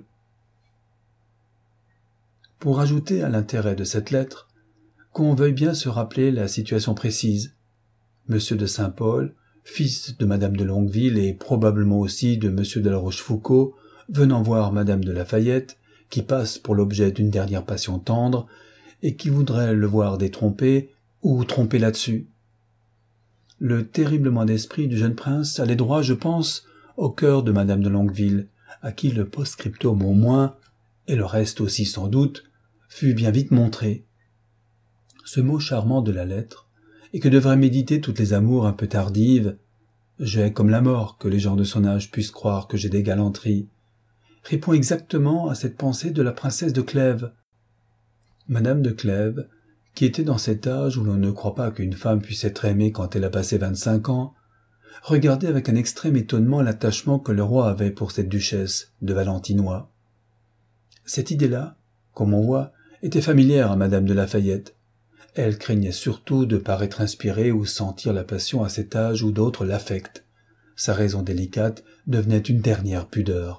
Pour ajouter à l'intérêt de cette lettre, qu'on veuille bien se rappeler la situation précise. Monsieur de Saint-Paul, fils de Madame de Longueville et probablement aussi de Monsieur de la Rochefoucauld, venant voir Madame de Lafayette, qui passe pour l'objet d'une dernière passion tendre, et qui voudrait le voir détrompé ou trompé là-dessus. Le terriblement d'esprit du jeune prince allait droit, je pense, au cœur de Madame de Longueville, à qui le post-scriptum au moins, et le reste aussi sans doute, fut bien vite montré. Ce mot charmant de la lettre, et que devraient méditer toutes les amours un peu tardives, « je hais comme la mort que les gens de son âge puissent croire que j'ai des galanteries », répond exactement à cette pensée de la princesse de Clèves. Madame de Clèves, qui était dans cet âge où l'on ne croit pas qu'une femme puisse être aimée quand elle a passé 25 ans, regardait avec un extrême étonnement l'attachement que le roi avait pour cette duchesse de Valentinois. Cette idée-là, comme on voit, était familière à Madame de Lafayette. Elle craignait surtout de paraître inspirée ou sentir la passion à cet âge où d'autres l'affectent. Sa raison délicate devenait une dernière pudeur.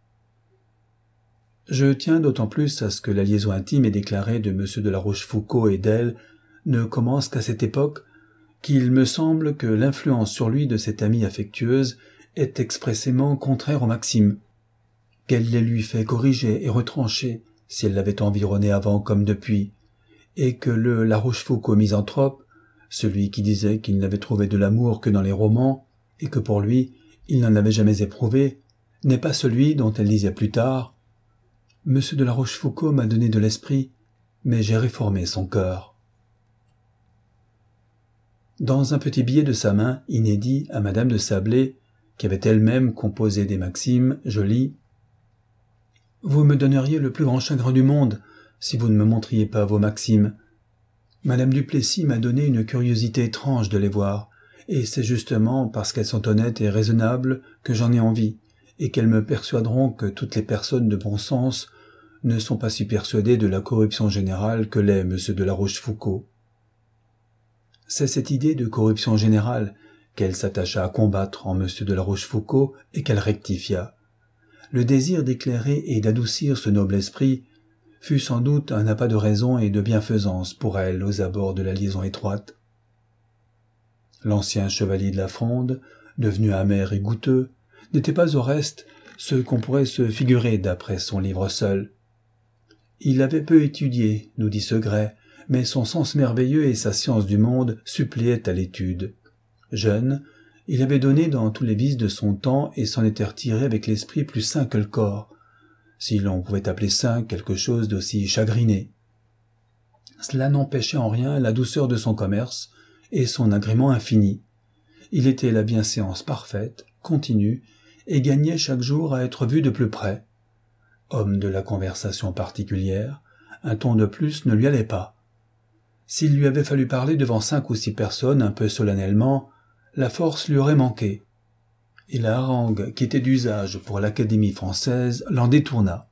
Je tiens d'autant plus à ce que la liaison intime et déclarée de M. de la Rochefoucauld et d'elle ne commence qu'à cette époque qu'il me semble que l'influence sur lui de cette amie affectueuse est expressément contraire aux maximes, qu'elle les lui fait corriger et retrancher si elle l'avait environné avant comme depuis, et que le La Rochefoucauld misanthrope, celui qui disait qu'il n'avait trouvé de l'amour que dans les romans, et que pour lui, il n'en avait jamais éprouvé, n'est pas celui dont elle disait plus tard « Monsieur de La Rochefoucauld m'a donné de l'esprit, mais j'ai réformé son cœur. » Dans un petit billet de sa main, inédit à Madame de Sablé, qui avait elle-même composé des maximes, je lis « Vous me donneriez le plus grand chagrin du monde si vous ne me montriez pas vos maximes. Madame Duplessis m'a donné une curiosité étrange de les voir, et c'est justement parce qu'elles sont honnêtes et raisonnables que j'en ai envie, et qu'elles me persuaderont que toutes les personnes de bon sens ne sont pas si persuadées de la corruption générale que l'est Monsieur de La Rochefoucauld. » C'est cette idée de corruption générale qu'elle s'attacha à combattre en Monsieur de La Rochefoucauld et qu'elle rectifia. Le désir d'éclairer et d'adoucir ce noble esprit fut sans doute un appât de raison et de bienfaisance pour elle aux abords de la liaison étroite. L'ancien chevalier de la Fronde, devenu amer et goûteux, n'était pas au reste ce qu'on pourrait se figurer d'après son livre seul. Il avait peu étudié, nous dit Segrais, mais son sens merveilleux et sa science du monde suppléaient à l'étude. Jeune, il avait donné dans tous les vices de son temps et s'en était retiré avec l'esprit plus sain que le corps, si l'on pouvait appeler sain quelque chose d'aussi chagriné. Cela n'empêchait en rien la douceur de son commerce et son agrément infini. Il était la bienséance parfaite, continue, et gagnait chaque jour à être vu de plus près. Homme de la conversation particulière, un ton de plus ne lui allait pas. S'il lui avait fallu parler devant 5 ou 6 personnes un peu solennellement, la force lui aurait manqué. Et la harangue qui était d'usage pour l'Académie française l'en détourna.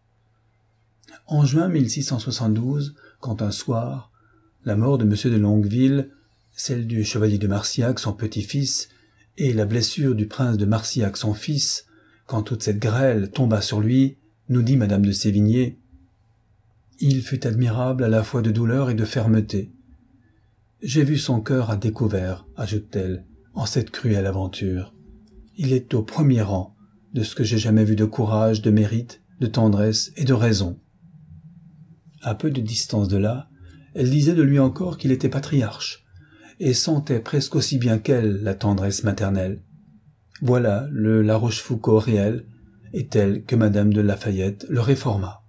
En juin 1672, quand un soir, la mort de M. de Longueville, celle du chevalier de Marcillac, son petit-fils, et la blessure du prince de Marcillac, son fils, quand toute cette grêle tomba sur lui, nous dit Madame de Sévigné, « Il fut admirable à la fois de douleur et de fermeté. J'ai vu son cœur à découvert, ajoute-t-elle, en cette cruelle aventure. Il est au premier rang de ce que j'ai jamais vu de courage, de mérite, de tendresse et de raison. » À peu de distance de là, elle disait de lui encore qu'il était patriarche, et sentait presque aussi bien qu'elle la tendresse maternelle. Voilà le La Rochefoucauld réel, et tel que Madame de Lafayette le réforma.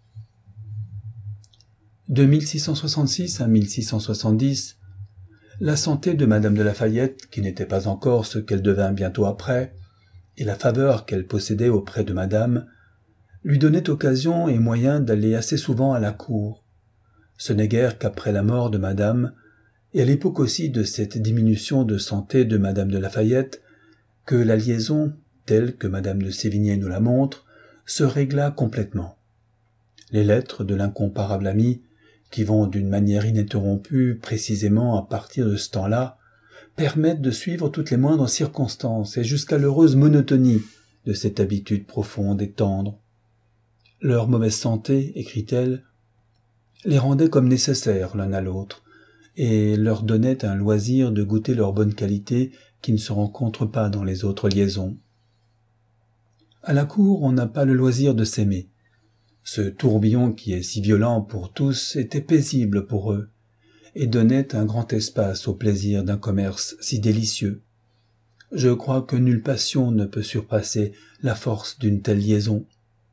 De 1666 à 1670, la santé de Madame de Lafayette, qui n'était pas encore ce qu'elle devint bientôt après, et la faveur qu'elle possédait auprès de Madame, lui donnaient occasion et moyen d'aller assez souvent à la cour. Ce n'est guère qu'après la mort de Madame, et à l'époque aussi de cette diminution de santé de Madame de Lafayette, que la liaison, telle que Madame de Sévigné nous la montre, se régla complètement. Les lettres de l'incomparable amie, qui vont d'une manière ininterrompue précisément à partir de ce temps-là, permettent de suivre toutes les moindres circonstances et jusqu'à l'heureuse monotonie de cette habitude profonde et tendre. Leur mauvaise santé, écrit-elle, les rendait comme nécessaires l'un à l'autre, et leur donnait un loisir de goûter leur bonne qualité qui ne se rencontre pas dans les autres liaisons. À la cour, on n'a pas le loisir de s'aimer. Ce tourbillon qui est si violent pour tous était paisible pour eux, et donnait un grand espace au plaisir d'un commerce si délicieux. Je crois que nulle passion ne peut surpasser la force d'une telle liaison.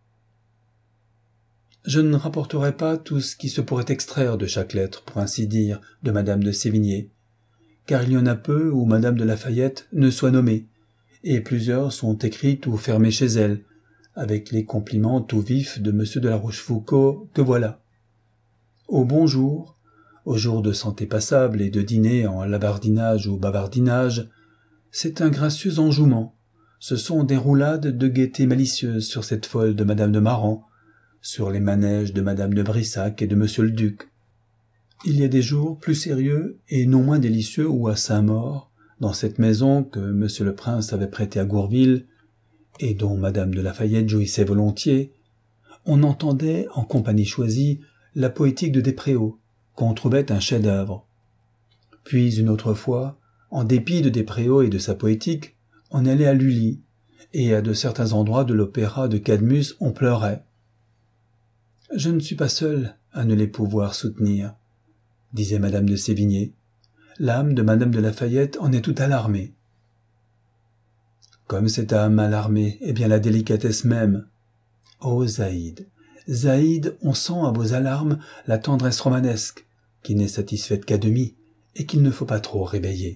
Je ne rapporterai pas tout ce qui se pourrait extraire de chaque lettre, pour ainsi dire, de Madame de Sévigné, car il y en a peu où Madame de Lafayette ne soit nommée, et plusieurs sont écrites ou fermées chez elle, avec les compliments tout vifs de M. de La Rochefoucauld que voilà. Au bonjour, aux jours de santé passable et de dîner en labardinage ou bavardinage, c'est un gracieux enjouement, ce sont des roulades de gaieté malicieuse sur cette folle de Madame de Marans, sur les manèges de Madame de Brissac et de Monsieur le Duc. Il y a des jours plus sérieux et non moins délicieux où à Saint-Maur, dans cette maison que Monsieur le Prince avait prêtée à Gourville, et dont Madame de Lafayette jouissait volontiers, on entendait, en compagnie choisie, la poétique de Despréaux, qu'on trouvait un chef-d'œuvre. Puis une autre fois, en dépit de Despréaux et de sa poétique, on allait à Lully, et à de certains endroits de l'opéra de Cadmus on pleurait. « Je ne suis pas seule à ne les pouvoir soutenir, » disait madame de Sévigné. L'âme de madame de Lafayette en est toute alarmée. Comme cette âme alarmée est bien la délicatesse même. Ô Zaïd, Zaïd, on sent à vos alarmes la tendresse romanesque, qui n'est satisfaite qu'à demi, et qu'il ne faut pas trop réveiller.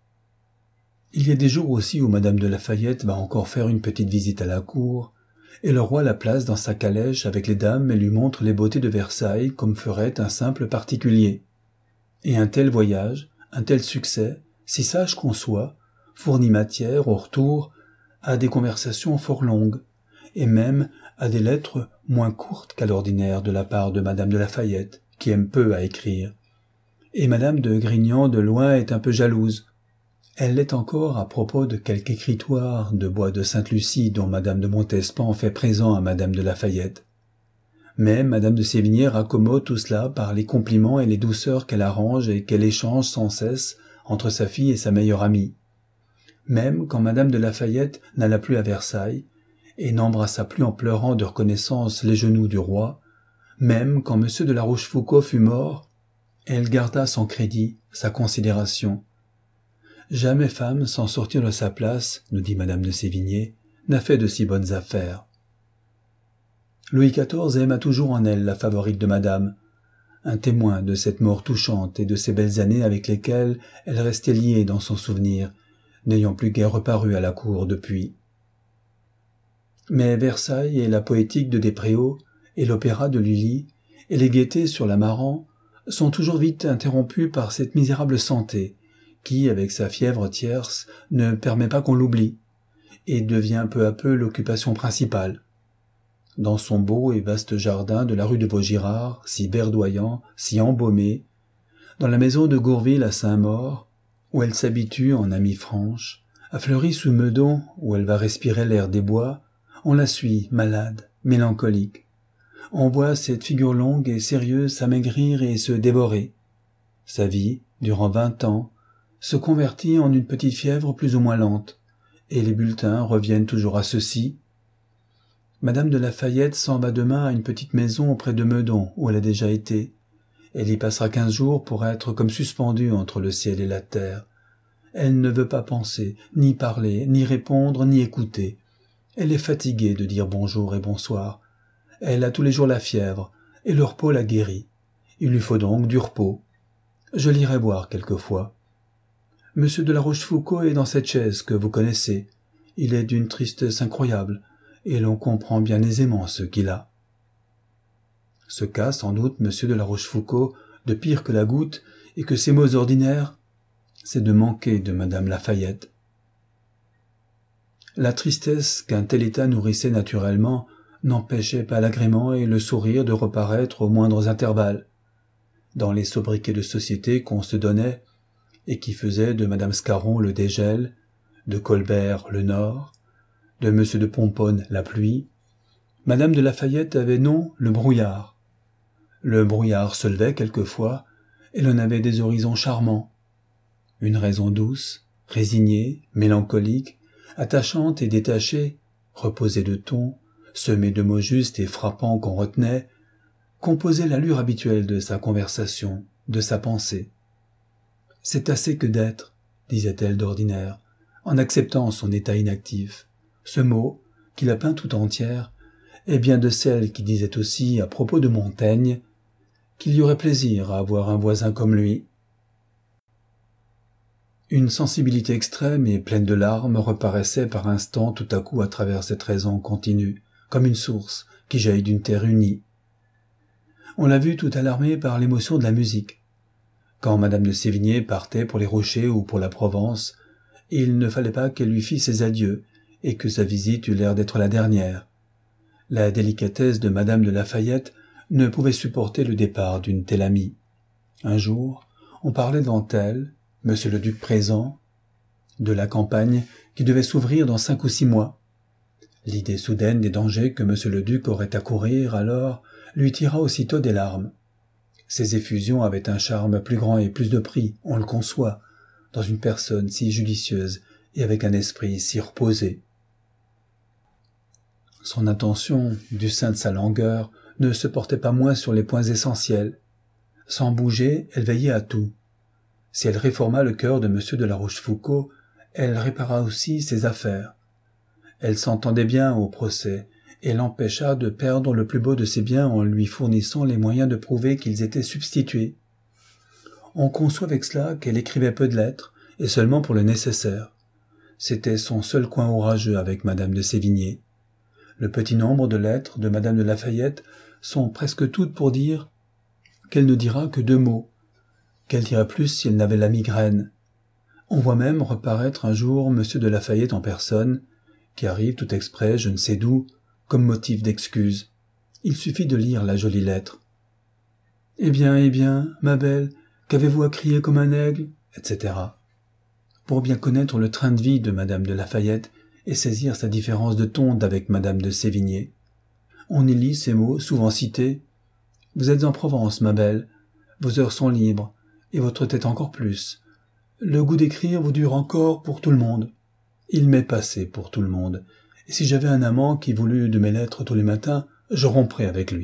Il y a des jours aussi où madame de Lafayette va encore faire une petite visite à la cour, et le roi la place dans sa calèche avec les dames et lui montre les beautés de Versailles comme ferait un simple particulier. Et un tel voyage, un tel succès, si sage qu'on soit, fournit matière, au retour, à des conversations fort longues, et même à des lettres moins courtes qu'à l'ordinaire de la part de madame de Lafayette, qui aime peu à écrire. Et madame de Grignan de loin est un peu jalouse. Elle l'est encore à propos de quelque écritoire de bois de Sainte-Lucie dont madame de Montespan fait présent à madame de Lafayette. Mais madame de Sévigné raccommode tout cela par les compliments et les douceurs qu'elle arrange et qu'elle échange sans cesse entre sa fille et sa meilleure amie. Même quand madame de Lafayette n'alla plus à Versailles et n'embrassa plus en pleurant de reconnaissance les genoux du roi, même quand monsieur de la Rochefoucauld fut mort, elle garda son crédit, sa considération. Jamais femme, sans sortir de sa place, nous dit madame de Sévigné, n'a fait de si bonnes affaires. Louis XIV aima toujours en elle la favorite de madame, un témoin de cette mort touchante et de ces belles années avec lesquelles elle restait liée dans son souvenir, n'ayant plus guère reparu à la cour depuis. Mais Versailles et la poétique de Despréaux, et l'opéra de Lully, et les gaietés sur la Marans, sont toujours vite interrompus par cette misérable santé, qui, avec sa fièvre tierce, ne permet pas qu'on l'oublie, et devient peu à peu l'occupation principale. Dans son beau et vaste jardin de la rue de Vaugirard, si verdoyant, si embaumé, dans la maison de Gourville à Saint-Maur, où elle s'habitue en amie franche, à Fleury-sous-Meudon, où elle va respirer l'air des bois, on la suit, malade, mélancolique. On voit cette figure longue et sérieuse s'amaigrir et se dévorer. Sa vie, durant 20 ans, se convertit en une petite fièvre plus ou moins lente, et les bulletins reviennent toujours à ceci. Madame de Lafayette s'en va demain à une petite maison auprès de Meudon, où elle a déjà été. Elle y passera 15 jours pour être comme suspendue entre le ciel et la terre. Elle ne veut pas penser, ni parler, ni répondre, ni écouter. Elle est fatiguée de dire bonjour et bonsoir. Elle a tous les jours la fièvre, et le repos la guérit. Il lui faut donc du repos. Je l'irai voir quelquefois. Monsieur de la Rochefoucauld est dans cette chaise que vous connaissez. Il est d'une tristesse incroyable, et l'on comprend bien aisément ce qu'il a. Ce qu'a sans doute monsieur de la Rochefoucauld de pire que la goutte et que ses maux ordinaires, c'est de manquer de madame Lafayette. La tristesse qu'un tel état nourrissait naturellement n'empêchait pas l'agrément et le sourire de reparaître aux moindres intervalles. Dans les sobriquets de société qu'on se donnait, et qui faisaient de madame Scarron le dégel, de Colbert le nord, de monsieur de Pomponne la pluie, madame de Lafayette avait nom le brouillard. Le brouillard se levait quelquefois, et l'on avait des horizons charmants. Une raison douce, résignée, mélancolique, attachante et détachée, reposée de ton, semée de mots justes et frappants qu'on retenait, composait l'allure habituelle de sa conversation, de sa pensée. « C'est assez que d'être, » disait-elle d'ordinaire, en acceptant son état inactif. Ce mot, qui la peint tout entière, est bien de celle qui disait aussi à propos de Montaigne qu'il y aurait plaisir à avoir un voisin comme lui. Une sensibilité extrême et pleine de larmes reparaissait par instants tout à coup à travers cette raison continue, comme une source qui jaillit d'une terre unie. On l'a vue tout alarmée par l'émotion de la musique. Quand madame de Sévigné partait pour les Rochers ou pour la Provence, il ne fallait pas qu'elle lui fît ses adieux, et que sa visite eût l'air d'être la dernière. La délicatesse de madame de Lafayette ne pouvait supporter le départ d'une telle amie. Un jour, on parlait devant elle, monsieur le duc présent, de la campagne qui devait s'ouvrir dans 5 ou 6 mois. L'idée soudaine des dangers que monsieur le duc aurait à courir alors lui tira aussitôt des larmes. Ces effusions avaient un charme plus grand et plus de prix, on le conçoit, dans une personne si judicieuse et avec un esprit si reposé. Son attention, du sein de sa langueur, ne se portait pas moins sur les points essentiels. Sans bouger, elle veillait à tout. Si elle réforma le cœur de M. de la Rochefoucauld, elle répara aussi ses affaires. Elle s'entendait bien au procès, et l'empêcha de perdre le plus beau de ses biens en lui fournissant les moyens de prouver qu'ils étaient substitués. On conçoit avec cela qu'elle écrivait peu de lettres, et seulement pour le nécessaire. C'était son seul coin orageux avec Madame de Sévigné. Le petit nombre de lettres de Madame de Lafayette sont presque toutes pour dire qu'elle ne dira que 2 mots, qu'elle dirait plus si elle n'avait la migraine. On voit même reparaître un jour M. de Lafayette en personne, qui arrive tout exprès, je ne sais d'où, comme motif d'excuse. Il suffit de lire la jolie lettre. « eh bien, ma belle, qu'avez-vous à crier comme un aigle ?» etc. Pour bien connaître le train de vie de Madame de Lafayette et saisir sa différence de ton d'avec Madame de Sévigné. On y lit ces mots souvent cités. « Vous êtes en Provence, ma belle, vos heures sont libres, et votre tête encore plus. Le goût d'écrire vous dure encore pour tout le monde. Il m'est passé pour tout le monde, et si j'avais un amant qui voulût de mes lettres tous les matins, je romprais avec lui. »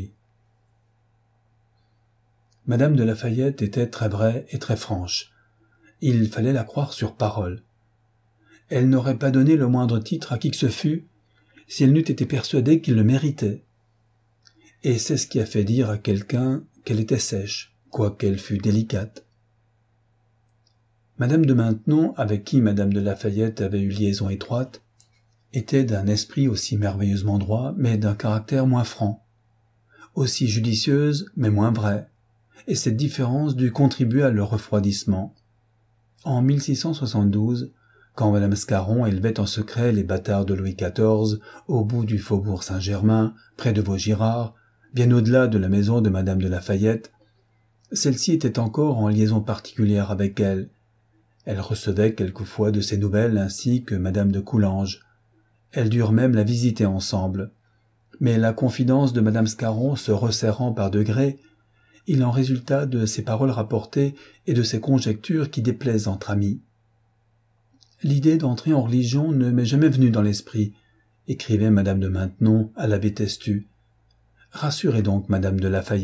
Madame de Lafayette était très vraie et très franche. Il fallait la croire sur parole. Elle n'aurait pas donné le moindre titre à qui que ce fût, si elle n'eût été persuadée qu'il le méritait. Et c'est ce qui a fait dire à quelqu'un qu'elle était sèche, quoiqu'elle fût délicate. Madame de Maintenon, avec qui Madame de Lafayette avait eu liaison étroite, était d'un esprit aussi merveilleusement droit, mais d'un caractère moins franc, aussi judicieuse, mais moins vraie, et cette différence dut contribuer à leur refroidissement. En 1672, quand Madame Scarron élevait en secret les bâtards de Louis XIV au bout du faubourg Saint-Germain, près de Vaugirard, bien au-delà de la maison de Madame de Lafayette, celle-ci était encore en liaison particulière avec elle. Elle recevait quelquefois de ses nouvelles ainsi que Madame de Coulanges. Elles durent même la visiter ensemble. Mais la confidence de Madame Scarron se resserrant par degrés, il en résulta de ces paroles rapportées et de ces conjectures qui déplaisent entre amis. « L'idée d'entrer en religion ne m'est jamais venue dans l'esprit, » écrivait Madame de Maintenon à l'abbé Testu. « Rassurez donc Madame de Lafayette. »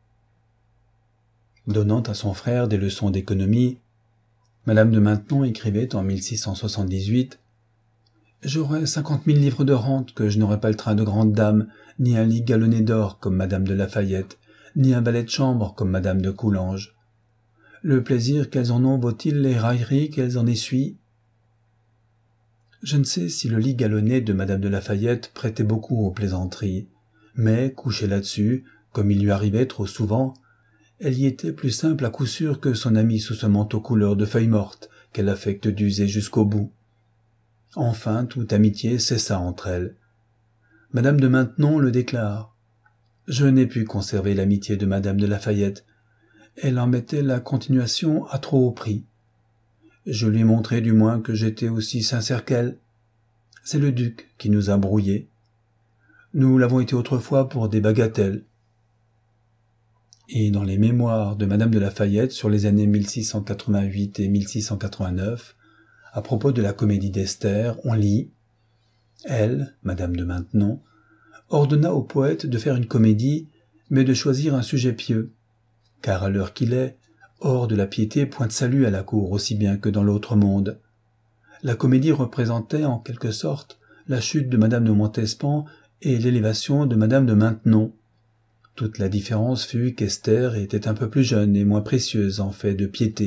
Donnant à son frère des leçons d'économie, Madame de Maintenon écrivait en 1678 « J'aurais 50 000 livres de rente que je n'aurais pas le train de grande dame, ni un lit galonné d'or comme Madame de Lafayette, ni un valet de chambre comme Madame de Coulanges. Le plaisir qu'elles en ont vaut-il les railleries qu'elles en essuient ?» Je ne sais si le lit galonné de Madame de Lafayette prêtait beaucoup aux plaisanteries, mais, couchée là-dessus, comme il lui arrivait trop souvent, elle y était plus simple à coup sûr que son amie sous ce manteau couleur de feuilles mortes qu'elle affecte d'user jusqu'au bout. Enfin, toute amitié cessa entre elles. Madame de Maintenon le déclare. Je n'ai pu conserver l'amitié de Madame de Lafayette. Elle en mettait la continuation à trop haut prix. Je lui ai montré du moins que j'étais aussi sincère qu'elle. C'est le duc qui nous a brouillés. Nous l'avons été autrefois pour des bagatelles. Et dans les mémoires de Madame de Lafayette sur les années 1688 et 1689, à propos de la comédie d'Esther, on lit « Elle, Madame de Maintenon, ordonna au poète de faire une comédie, mais de choisir un sujet pieux, car à l'heure qu'il est, hors de la piété point de salut à la cour aussi bien que dans l'autre monde. La comédie représentait en quelque sorte la chute de Madame de Montespan et l'élévation de Madame de Maintenon. Toute la différence fut qu'Esther était un peu plus jeune et moins précieuse en fait de piété. »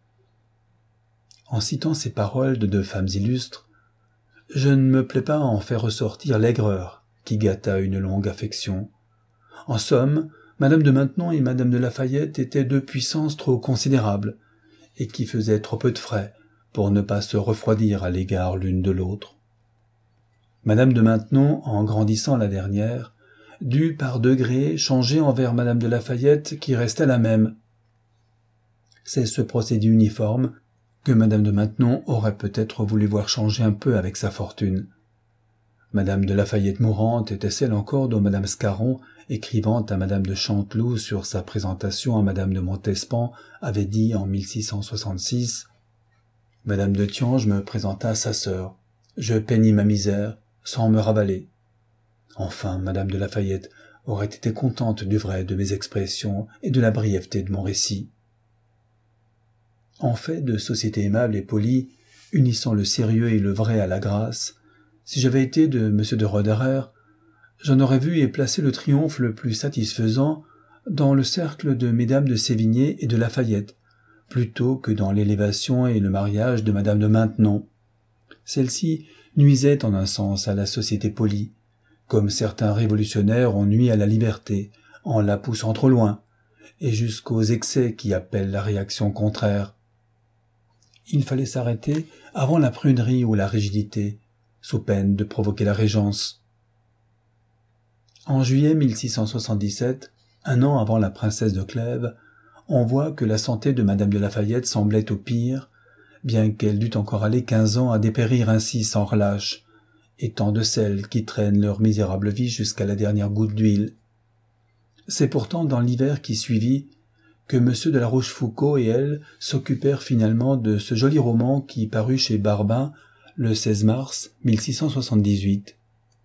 En citant ces paroles de 2 femmes illustres, je ne me plais pas à en faire ressortir l'aigreur qui gâta une longue affection. En somme, Madame de Maintenon et Madame de Lafayette étaient 2 puissances trop considérables, et qui faisaient trop peu de frais pour ne pas se refroidir à l'égard l'une de l'autre. Madame de Maintenon, en grandissant la dernière, dut par degrés changer envers Madame de Lafayette qui restait la même. C'est ce procédé uniforme que Madame de Maintenon aurait peut-être voulu voir changer un peu avec sa fortune. Madame de Lafayette mourante était celle encore dont Madame Scarron, écrivant à Madame de Chanteloup sur sa présentation à Madame de Montespan, avait dit en 1666 « Madame de Thianges me présenta sa sœur. Je peignis ma misère, sans me ravaler. Enfin, madame de Lafayette aurait été contente du vrai de mes expressions et de la brièveté de mon récit. En fait de société aimable et polie, unissant le sérieux et le vrai à la grâce, si j'avais été de M. de Roederer, j'en aurais vu et placé le triomphe le plus satisfaisant dans le cercle de mesdames de Sévigné et de Lafayette, plutôt que dans l'élévation et le mariage de madame de Maintenon. Celle-ci nuisait en un sens à la société polie, comme certains révolutionnaires ont nui à la liberté, en la poussant trop loin, et jusqu'aux excès qui appellent la réaction contraire. Il fallait s'arrêter avant la pruderie ou la rigidité, sous peine de provoquer la régence. En juillet 1677, un an avant la princesse de Clèves, on voit que la santé de madame de Lafayette semblait au pire, bien qu'elle dût encore aller 15 ans à dépérir ainsi sans relâche, étant de celles qui traînent leur misérable vie jusqu'à la dernière goutte d'huile. C'est pourtant dans l'hiver qui suivit que M. de la Rochefoucauld et elle s'occupèrent finalement de ce joli roman qui parut chez Barbin le 16 mars 1678.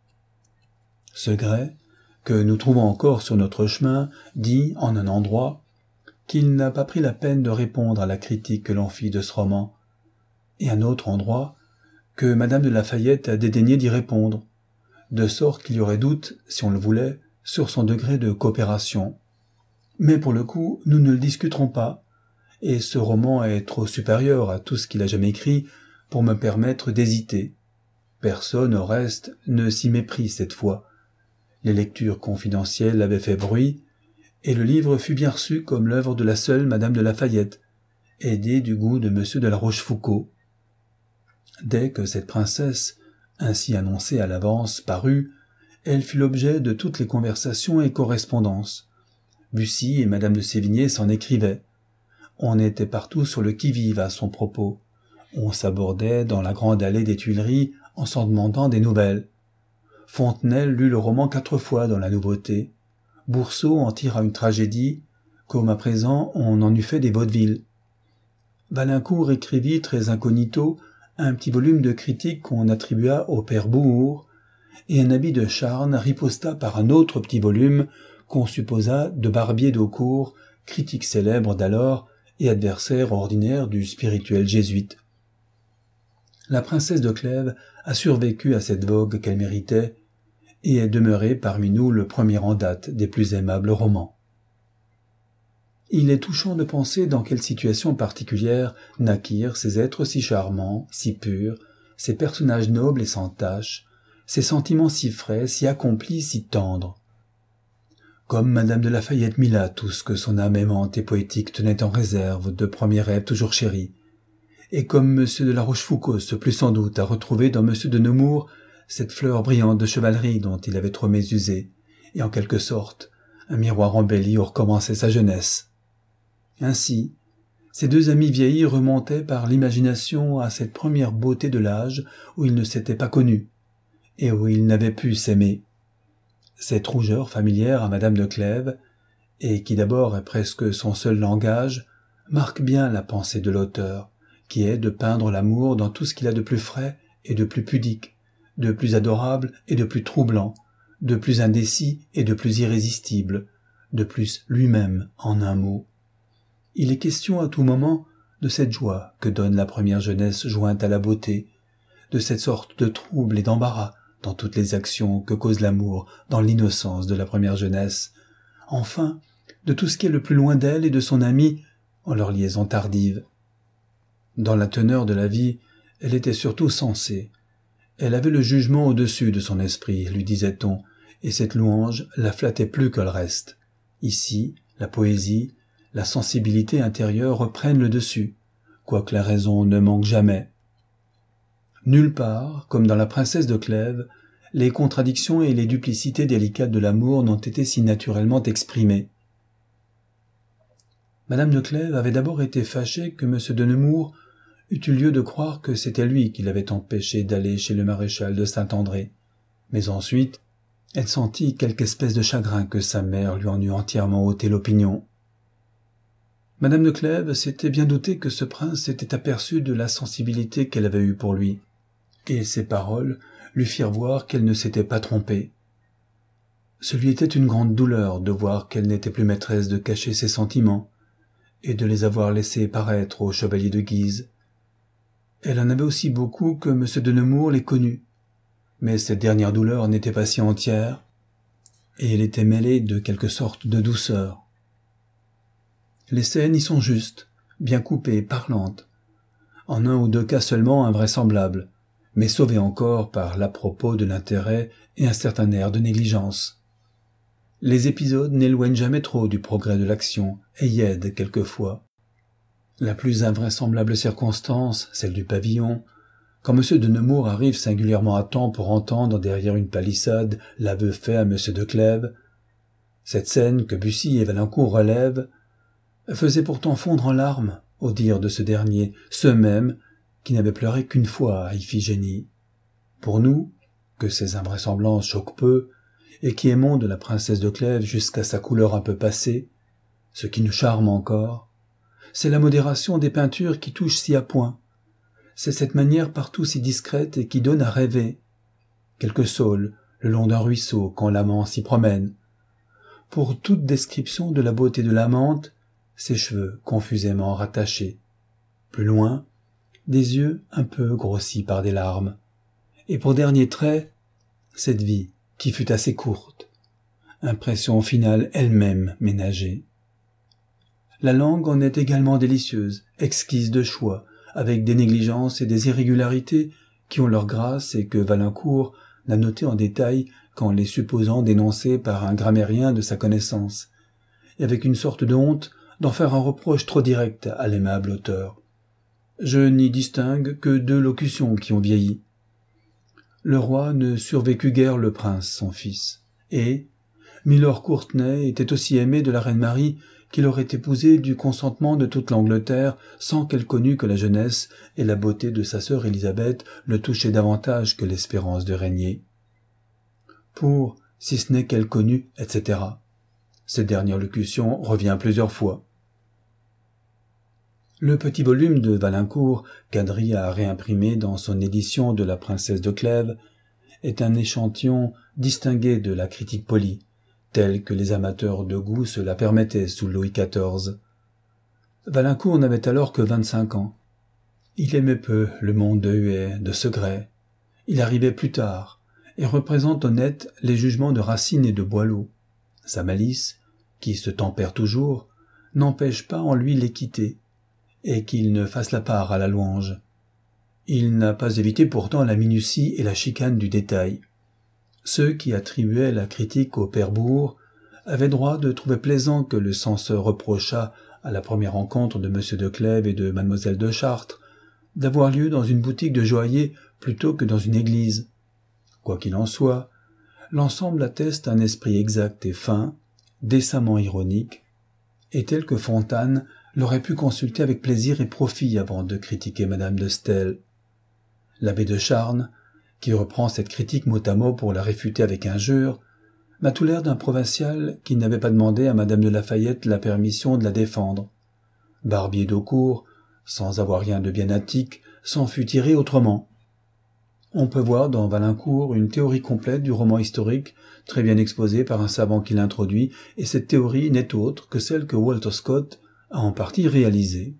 Segrais, que nous trouvons encore sur notre chemin, dit en un endroit qu'il n'a pas pris la peine de répondre à la critique que l'on fit de ce roman, et un autre endroit que madame de Lafayette a dédaigné d'y répondre, de sorte qu'il y aurait doute, si on le voulait, sur son degré de coopération. Mais pour le coup, nous ne le discuterons pas, et ce roman est trop supérieur à tout ce qu'il a jamais écrit pour me permettre d'hésiter. Personne, au reste, ne s'y méprit cette fois. Les lectures confidentielles avaient fait bruit, et le livre fut bien reçu comme l'œuvre de la seule madame de Lafayette, aidée du goût de M. de la Rochefoucauld. Dès que cette princesse, ainsi annoncée à l'avance, parut, elle fut l'objet de toutes les conversations et correspondances. Bussy et madame de Sévigné s'en écrivaient. On était partout sur le qui-vive à son propos. On s'abordait dans la grande allée des Tuileries en s'en demandant des nouvelles. Fontenelle lut le roman 4 fois dans la nouveauté. Boursault en tira une tragédie, comme à présent on en eût fait des vaudevilles. Valincourt écrivit très incognito un petit volume de critique qu'on attribua au père Bouhours, et un habit de Charnes riposta par un autre petit volume qu'on supposa de Barbier d'Aucourt, critique célèbre d'alors et adversaire ordinaire du spirituel jésuite. La princesse de Clèves a survécu à cette vogue qu'elle méritait et est demeurée parmi nous le premier en date des plus aimables romans. Il est touchant de penser dans quelle situation particulière naquirent ces êtres si charmants, si purs, ces personnages nobles et sans tache, ces sentiments si frais, si accomplis, si tendres. Comme madame de Lafayette mit là tout ce que son âme aimante et poétique tenait en réserve de premiers rêves toujours chéris, et comme M. de la Rochefoucauld se plut sans doute à retrouver dans M. de Nemours cette fleur brillante de chevalerie dont il avait trop mésusé, et en quelque sorte un miroir embelli où recommençait sa jeunesse. Ainsi, ces deux amis vieillis remontaient par l'imagination à cette première beauté de l'âge où ils ne s'étaient pas connus, et où ils n'avaient pu s'aimer. Cette rougeur familière à madame de Clèves, et qui d'abord est presque son seul langage, marque bien la pensée de l'auteur, qui est de peindre l'amour dans tout ce qu'il a de plus frais et de plus pudique, de plus adorable et de plus troublant, de plus indécis et de plus irrésistible, de plus lui-même en un mot. Il est question à tout moment de cette joie que donne la première jeunesse jointe à la beauté, de cette sorte de trouble et d'embarras dans toutes les actions que cause l'amour dans l'innocence de la première jeunesse, enfin, de tout ce qui est le plus loin d'elle et de son ami en leur liaison tardive. Dans la teneur de la vie, elle était surtout sensée. Elle avait le jugement au-dessus de son esprit, lui disait-on, et cette louange la flattait plus que le reste. Ici, la poésie, la sensibilité intérieure reprennent le dessus, quoique la raison ne manque jamais. Nulle part, comme dans la princesse de Clèves, les contradictions et les duplicités délicates de l'amour n'ont été si naturellement exprimées. Madame de Clèves avait d'abord été fâchée que M. de Nemours eût eu lieu de croire que c'était lui qui l'avait empêché d'aller chez le maréchal de Saint-André, mais ensuite elle sentit quelque espèce de chagrin que sa mère lui en eût entièrement ôté l'opinion. Madame de Clèves s'était bien doutée que ce prince s'était aperçu de la sensibilité qu'elle avait eue pour lui, et ses paroles lui firent voir qu'elle ne s'était pas trompée. Ce lui était une grande douleur de voir qu'elle n'était plus maîtresse de cacher ses sentiments et de les avoir laissés paraître au chevalier de Guise. Elle en avait aussi beaucoup que M. de Nemours les connut, mais cette dernière douleur n'était pas si entière, et elle était mêlée de quelque sorte de douceur. Les scènes y sont justes, bien coupées, parlantes, en un ou deux cas seulement invraisemblables, mais sauvées encore par l'à-propos de l'intérêt et un certain air de négligence. Les épisodes n'éloignent jamais trop du progrès de l'action et y aident quelquefois. La plus invraisemblable circonstance, celle du pavillon, quand M. de Nemours arrive singulièrement à temps pour entendre derrière une palissade l'aveu fait à M. de Clèves, cette scène que Bussy et Valincourt relèvent, faisait pourtant fondre en larmes, au dire de ce dernier, ceux mêmes qui n'avaient pleuré qu'une fois à Iphigénie. Pour nous, que ces invraisemblances choquent peu, et qui aimons de la princesse de Clèves jusqu'à sa couleur un peu passée, ce qui nous charme encore, c'est la modération des peintures qui touche si à point. C'est cette manière partout si discrète et qui donne à rêver. Quelques saules, le long d'un ruisseau, quand l'amant s'y promène. Pour toute description de la beauté de l'amante, ses cheveux confusément rattachés. Plus loin, des yeux un peu grossis par des larmes. Et pour dernier trait, cette vie qui fut assez courte. Impression finale elle-même ménagée. La langue en est également délicieuse, exquise de choix, avec des négligences et des irrégularités qui ont leur grâce et que Valincourt n'a noté en détail qu'en les supposant dénoncées par un grammairien de sa connaissance, et avec une sorte de honte d'en faire un reproche trop direct à l'aimable auteur. Je n'y distingue que deux locutions qui ont vieilli. Le roi ne survécut guère le prince, son fils, et Milord Courtenay était aussi aimé de la reine Marie qu'il aurait épousé du consentement de toute l'Angleterre sans qu'elle connût que la jeunesse et la beauté de sa sœur Élisabeth le touchaient davantage que l'espérance de régner. Pour, si ce n'est qu'elle connut, etc. Cette dernière locution revient plusieurs fois. Le petit volume de Valincourt, qu'Adry a réimprimé dans son édition de la princesse de Clèves, est un échantillon distingué de la critique polie, telle que les amateurs de goût se la permettaient sous Louis XIV. Valincourt n'avait alors que 25 ans. Il aimait peu le monde de Huet, de Segrais. Il arrivait plus tard, et représente honnête les jugements de Racine et de Boileau. Sa malice, qui se tempère toujours, n'empêche pas en lui l'équité, et qu'il ne fasse la part à la louange. Il n'a pas évité pourtant la minutie et la chicane du détail. Ceux qui attribuaient la critique au père Bourg avaient droit de trouver plaisant que le censeur reprochât à la première rencontre de M. de Clèves et de Mlle de Chartres d'avoir lieu dans une boutique de joaillier plutôt que dans une église. Quoi qu'il en soit, l'ensemble atteste un esprit exact et fin, décemment ironique, et tel que Fontane l'aurait pu consulter avec plaisir et profit avant de critiquer Madame de Staël. L'abbé de Charnes, qui reprend cette critique mot à mot pour la réfuter avec injure, m'a tout l'air d'un provincial qui n'avait pas demandé à Madame de Lafayette la permission de la défendre. Barbier d'Aucourt, sans avoir rien de bien attique, s'en fut tiré autrement. On peut voir dans Valincourt une théorie complète du roman historique, très bien exposée par un savant qui l'introduit, et cette théorie n'est autre que celle que Walter Scott a en partie réalisée.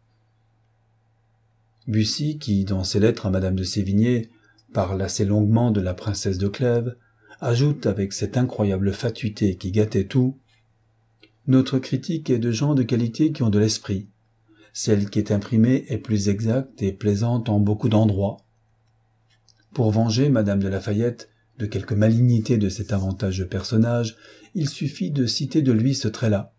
Bussy, qui, dans ses lettres à Madame de Sévigné, parle assez longuement de la princesse de Clèves, ajoute avec cette incroyable fatuité qui gâtait tout: « Notre critique est de gens de qualité qui ont de l'esprit. Celle qui est imprimée est plus exacte et plaisante en beaucoup d'endroits. » Pour venger Madame de Lafayette de quelque malignité de cet avantageux personnage, il suffit de citer de lui ce trait-là.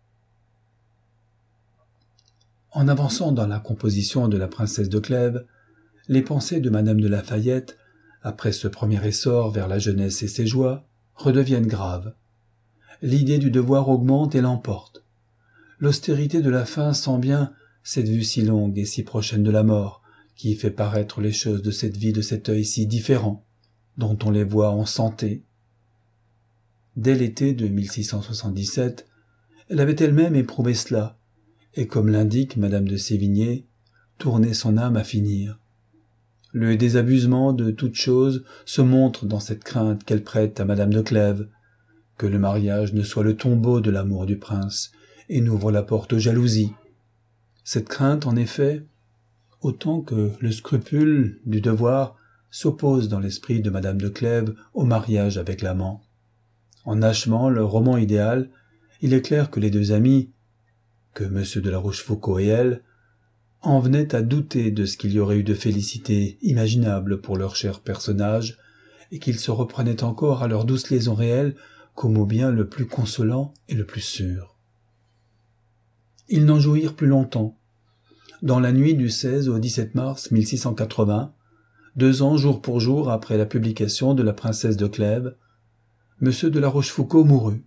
En avançant dans la composition de la princesse de Clèves, les pensées de Madame de Lafayette, après ce premier essor vers la jeunesse et ses joies, redeviennent graves. L'idée du devoir augmente et l'emporte. L'austérité de la fin sent bien cette vue si longue et si prochaine de la mort, qui fait paraître les choses de cette vie de cet œil si différent, dont on les voit en santé. Dès l'été de 1677, elle avait elle-même éprouvé cela, et comme l'indique Madame de Sévigné, tourné son âme à finir. Le désabusement de toute chose se montre dans cette crainte qu'elle prête à Madame de Clèves, que le mariage ne soit le tombeau de l'amour du prince et n'ouvre la porte aux jalousies. Cette crainte, en effet, autant que le scrupule du devoir, s'oppose dans l'esprit de madame de Clèves au mariage avec l'amant. En achevant le roman idéal, il est clair que les deux amis, que M. de la Rochefoucauld et elle, en venaient à douter de ce qu'il y aurait eu de félicité imaginable pour leur cher personnage, et qu'ils se reprenaient encore à leur douce liaison réelle comme au bien le plus consolant et le plus sûr. Ils n'en jouirent plus longtemps. Dans la nuit du 16 au 17 mars 1680, 2 ans jour pour jour après la publication de La princesse de Clèves, M. de la Rochefoucauld mourut.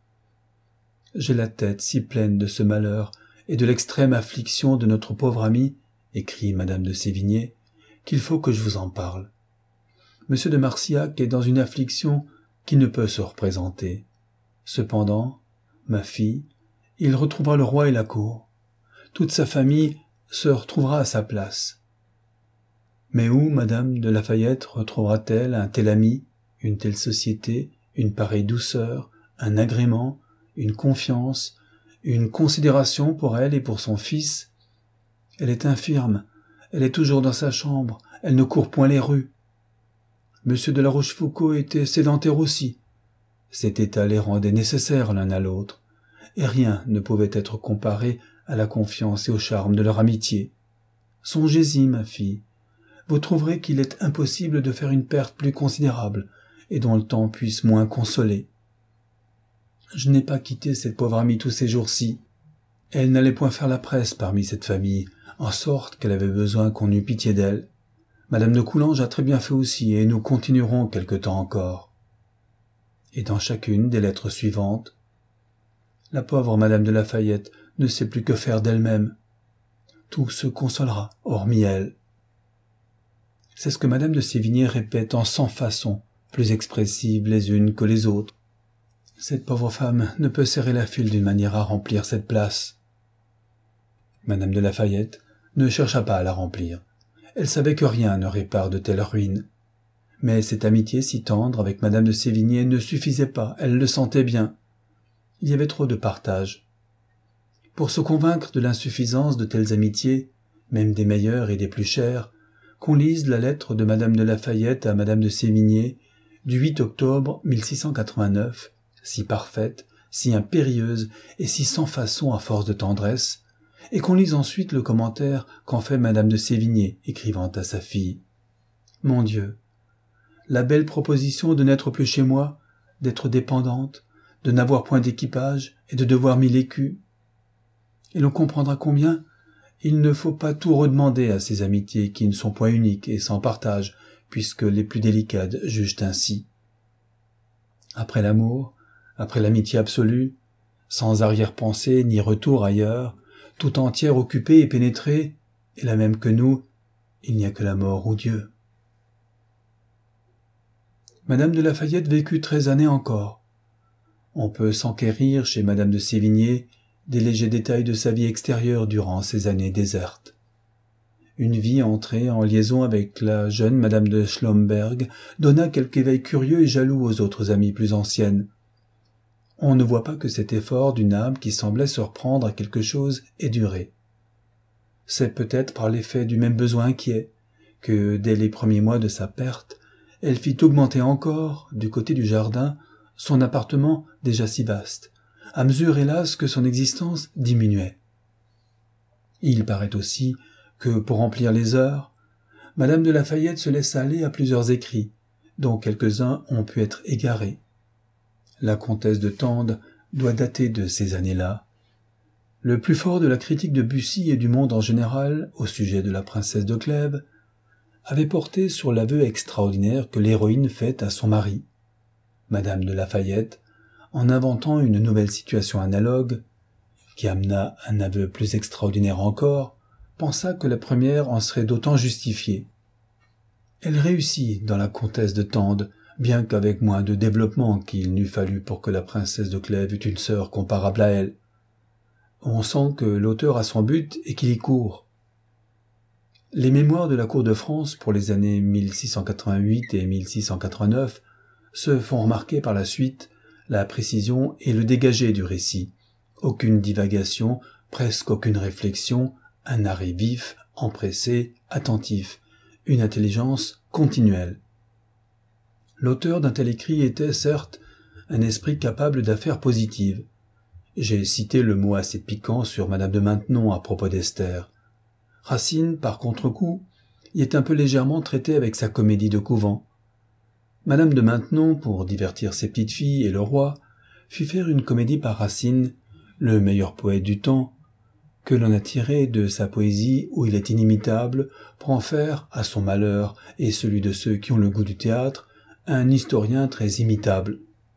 « J'ai la tête si pleine de ce malheur et de l'extrême affliction de notre pauvre ami, écrit madame de Sévigné, qu'il faut que je vous en parle. M. de Marsillac est dans une affliction qui ne peut se représenter. Cependant, ma fille, il retrouvera le roi et la cour. Toute sa famille se retrouvera à sa place. Mais où madame de Lafayette retrouvera-t-elle un tel ami, une telle société, une pareille douceur, un agrément, une confiance, une considération pour elle et pour son fils? Elle est infirme, elle est toujours dans sa chambre, elle ne court point les rues. Monsieur de la Rochefoucauld était sédentaire aussi. Cet état les rendait nécessaires l'un à l'autre, et rien ne pouvait être comparé à la confiance et au charme de leur amitié. Songez-y, ma fille, vous trouverez qu'il est impossible de faire une perte plus considérable, et dont le temps puisse moins consoler. Je n'ai pas quitté cette pauvre amie tous ces jours-ci. Elle n'allait point faire la presse parmi cette famille, en sorte qu'elle avait besoin qu'on eût pitié d'elle. Madame de Coulanges a très bien fait aussi, et nous continuerons quelque temps encore. » Et dans chacune des lettres suivantes, « La pauvre Madame de Lafayette ne sait plus que faire d'elle-même. Tout se consolera, hormis elle. » C'est ce que madame de Sévigné répète en 100 façons, plus expressives les unes que les autres. Cette pauvre femme ne peut serrer la file d'une manière à remplir cette place. Madame de Lafayette ne chercha pas à la remplir. Elle savait que rien ne répare de telles ruines. Mais cette amitié si tendre avec madame de Sévigné ne suffisait pas, elle le sentait bien. Il y avait trop de partage. Pour se convaincre de l'insuffisance de telles amitiés, même des meilleures et des plus chères, qu'on lise la lettre de madame de Lafayette à madame de Sévigné du 8 octobre 1689, si parfaite, si impérieuse et si sans façon à force de tendresse, et qu'on lise ensuite le commentaire qu'en fait madame de Sévigné, écrivant à sa fille. Mon Dieu, la belle proposition de n'être plus chez moi, d'être dépendante, de n'avoir point d'équipage et de devoir 1000 écus. Et l'on comprendra combien il ne faut pas tout redemander à ces amitiés qui ne sont point uniques et sans partage, puisque les plus délicates jugent ainsi. Après l'amour, après l'amitié absolue, sans arrière-pensée ni retour ailleurs, tout entière occupée et pénétrée, et la même que nous, il n'y a que la mort ou Dieu. Madame de Lafayette vécut 13 années encore. On peut s'enquérir chez madame de Sévigné des légers détails de sa vie extérieure durant ces années désertes. Une vie entrée en liaison avec la jeune madame de Schlomberg donna quelque éveil curieux et jaloux aux autres amies plus anciennes. On ne voit pas que cet effort d'une âme qui semblait se reprendre à quelque chose ait duré. C'est peut-être par l'effet du même besoin inquiet que, dès les premiers mois de sa perte, elle fit augmenter encore, du côté du jardin, son appartement déjà si vaste, à mesure, hélas, que son existence diminuait. Il paraît aussi que, pour remplir les heures, madame de Lafayette se laissa aller à plusieurs écrits, dont quelques-uns ont pu être égarés. La comtesse de Tende doit dater de ces années-là. Le plus fort de la critique de Bussy et du monde en général au sujet de la princesse de Clèves avait porté sur l'aveu extraordinaire que l'héroïne fait à son mari. Madame de Lafayette, en inventant une nouvelle situation analogue, qui amena un aveu plus extraordinaire encore, pensa que la première en serait d'autant justifiée. Elle réussit dans la comtesse de Tende, bien qu'avec moins de développement qu'il n'eût fallu pour que la princesse de Clèves eût une sœur comparable à elle. On sent que l'auteur a son but et qu'il y court. Les mémoires de la cour de France pour les années 1688 et 1689 se font remarquer par la suite la précision et le dégagé du récit. Aucune divagation, presque aucune réflexion, un arrêt vif, empressé, attentif, une intelligence continuelle. L'auteur d'un tel écrit était, certes, un esprit capable d'affaires positives. J'ai cité le mot assez piquant sur Madame de Maintenon à propos d'Esther. Racine, par contre-coup, y est un peu légèrement traité avec sa comédie de couvent. Madame de Maintenon, pour divertir ses petites filles et le roi, fit faire une comédie par Racine, le meilleur poète du temps, que l'on a tiré de sa poésie où il est inimitable, pour en faire, à son malheur et celui de ceux qui ont le goût du théâtre, un historien très imitable.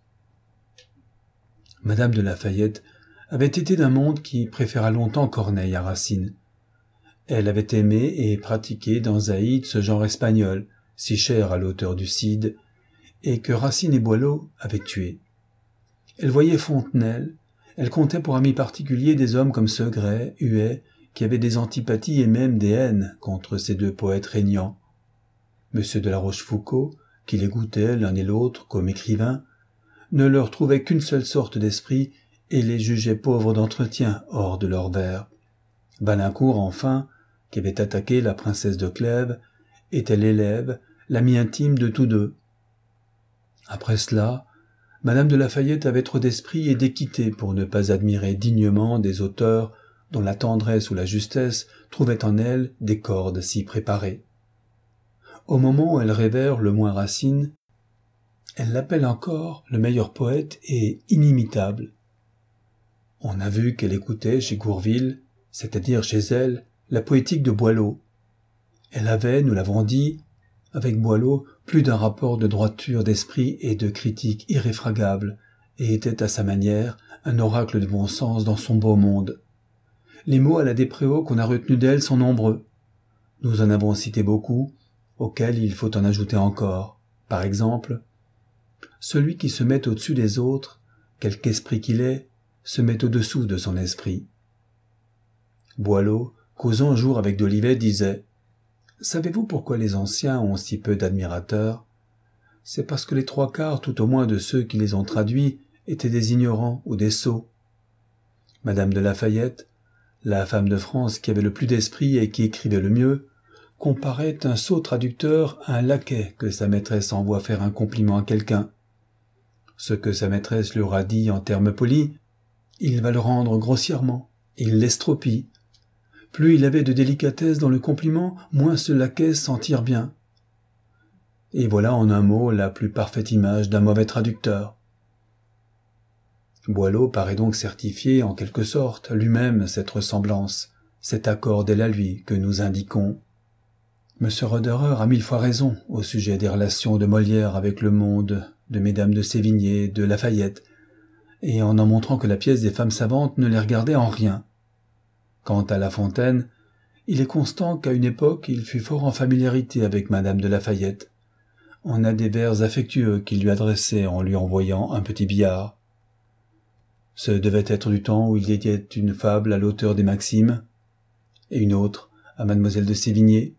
Madame de Lafayette avait été d'un monde qui préféra longtemps Corneille à Racine. Elle avait aimé et pratiqué dans Zaïde ce genre espagnol, si cher à l'auteur du Cid, et que Racine et Boileau avaient tué. Elle voyait Fontenelle, elle comptait pour amis particuliers des hommes comme Segrais, Huet, qui avaient des antipathies et même des haines contre ces deux poètes régnants. Monsieur de la Rochefoucauld, qui les goûtait l'un et l'autre comme écrivains, ne leur trouvait qu'une seule sorte d'esprit et les jugeait pauvres d'entretien hors de leurs vers. Balincourt, enfin, qui avait attaqué la princesse de Clèves, était l'élève, l'ami intime de tous deux. Après cela, Madame de Lafayette avait trop d'esprit et d'équité pour ne pas admirer dignement des auteurs dont la tendresse ou la justesse trouvaient en elle des cordes si préparées. Au moment où elle révère le moins Racine, elle l'appelle encore le meilleur poète et inimitable. On a vu qu'elle écoutait chez Gourville, c'est-à-dire chez elle, la poétique de Boileau. Elle avait, nous l'avons dit, avec Boileau, plus d'un rapport de droiture d'esprit et de critique irréfragable, et était à sa manière un oracle de bon sens dans son beau monde. Les mots à la Despréaux qu'on a retenus d'elle sont nombreux. Nous en avons cité beaucoup, auxquels il faut en ajouter encore. Par exemple, celui qui se met au-dessus des autres, quelque esprit qu'il ait, se met au-dessous de son esprit. Boileau, causant un jour avec d'Olivet, disait « Savez-vous pourquoi les anciens ont si peu d'admirateurs ? C'est parce que les trois quarts, tout au moins de ceux qui les ont traduits, étaient des ignorants ou des sots. » Madame de Lafayette, la femme de France qui avait le plus d'esprit et qui écrivait le mieux, comparait un sot traducteur à un laquais que sa maîtresse envoie faire un compliment à quelqu'un. Ce que sa maîtresse lui aura dit en termes polis, il va le rendre grossièrement, il l'estropie. Plus il avait de délicatesse dans le compliment, moins ce laquais s'en tire bien. Et voilà en un mot la plus parfaite image d'un mauvais traducteur. Boileau paraît donc certifier en quelque sorte lui-même cette ressemblance, cet accord d'elle à lui que nous indiquons. M. Roederer a 1000 fois raison au sujet des relations de Molière avec le monde, de Mesdames de Sévigné, de Lafayette, et en montrant que la pièce des femmes savantes ne les regardait en rien. Quant à La Fontaine, il est constant qu'à une époque il fut fort en familiarité avec Madame de Lafayette. On a des vers affectueux qu'il lui adressait en lui envoyant un petit billard. Ce devait être du temps où il dédiait une fable à l'auteur des Maximes, et une autre à Mademoiselle de Sévigné.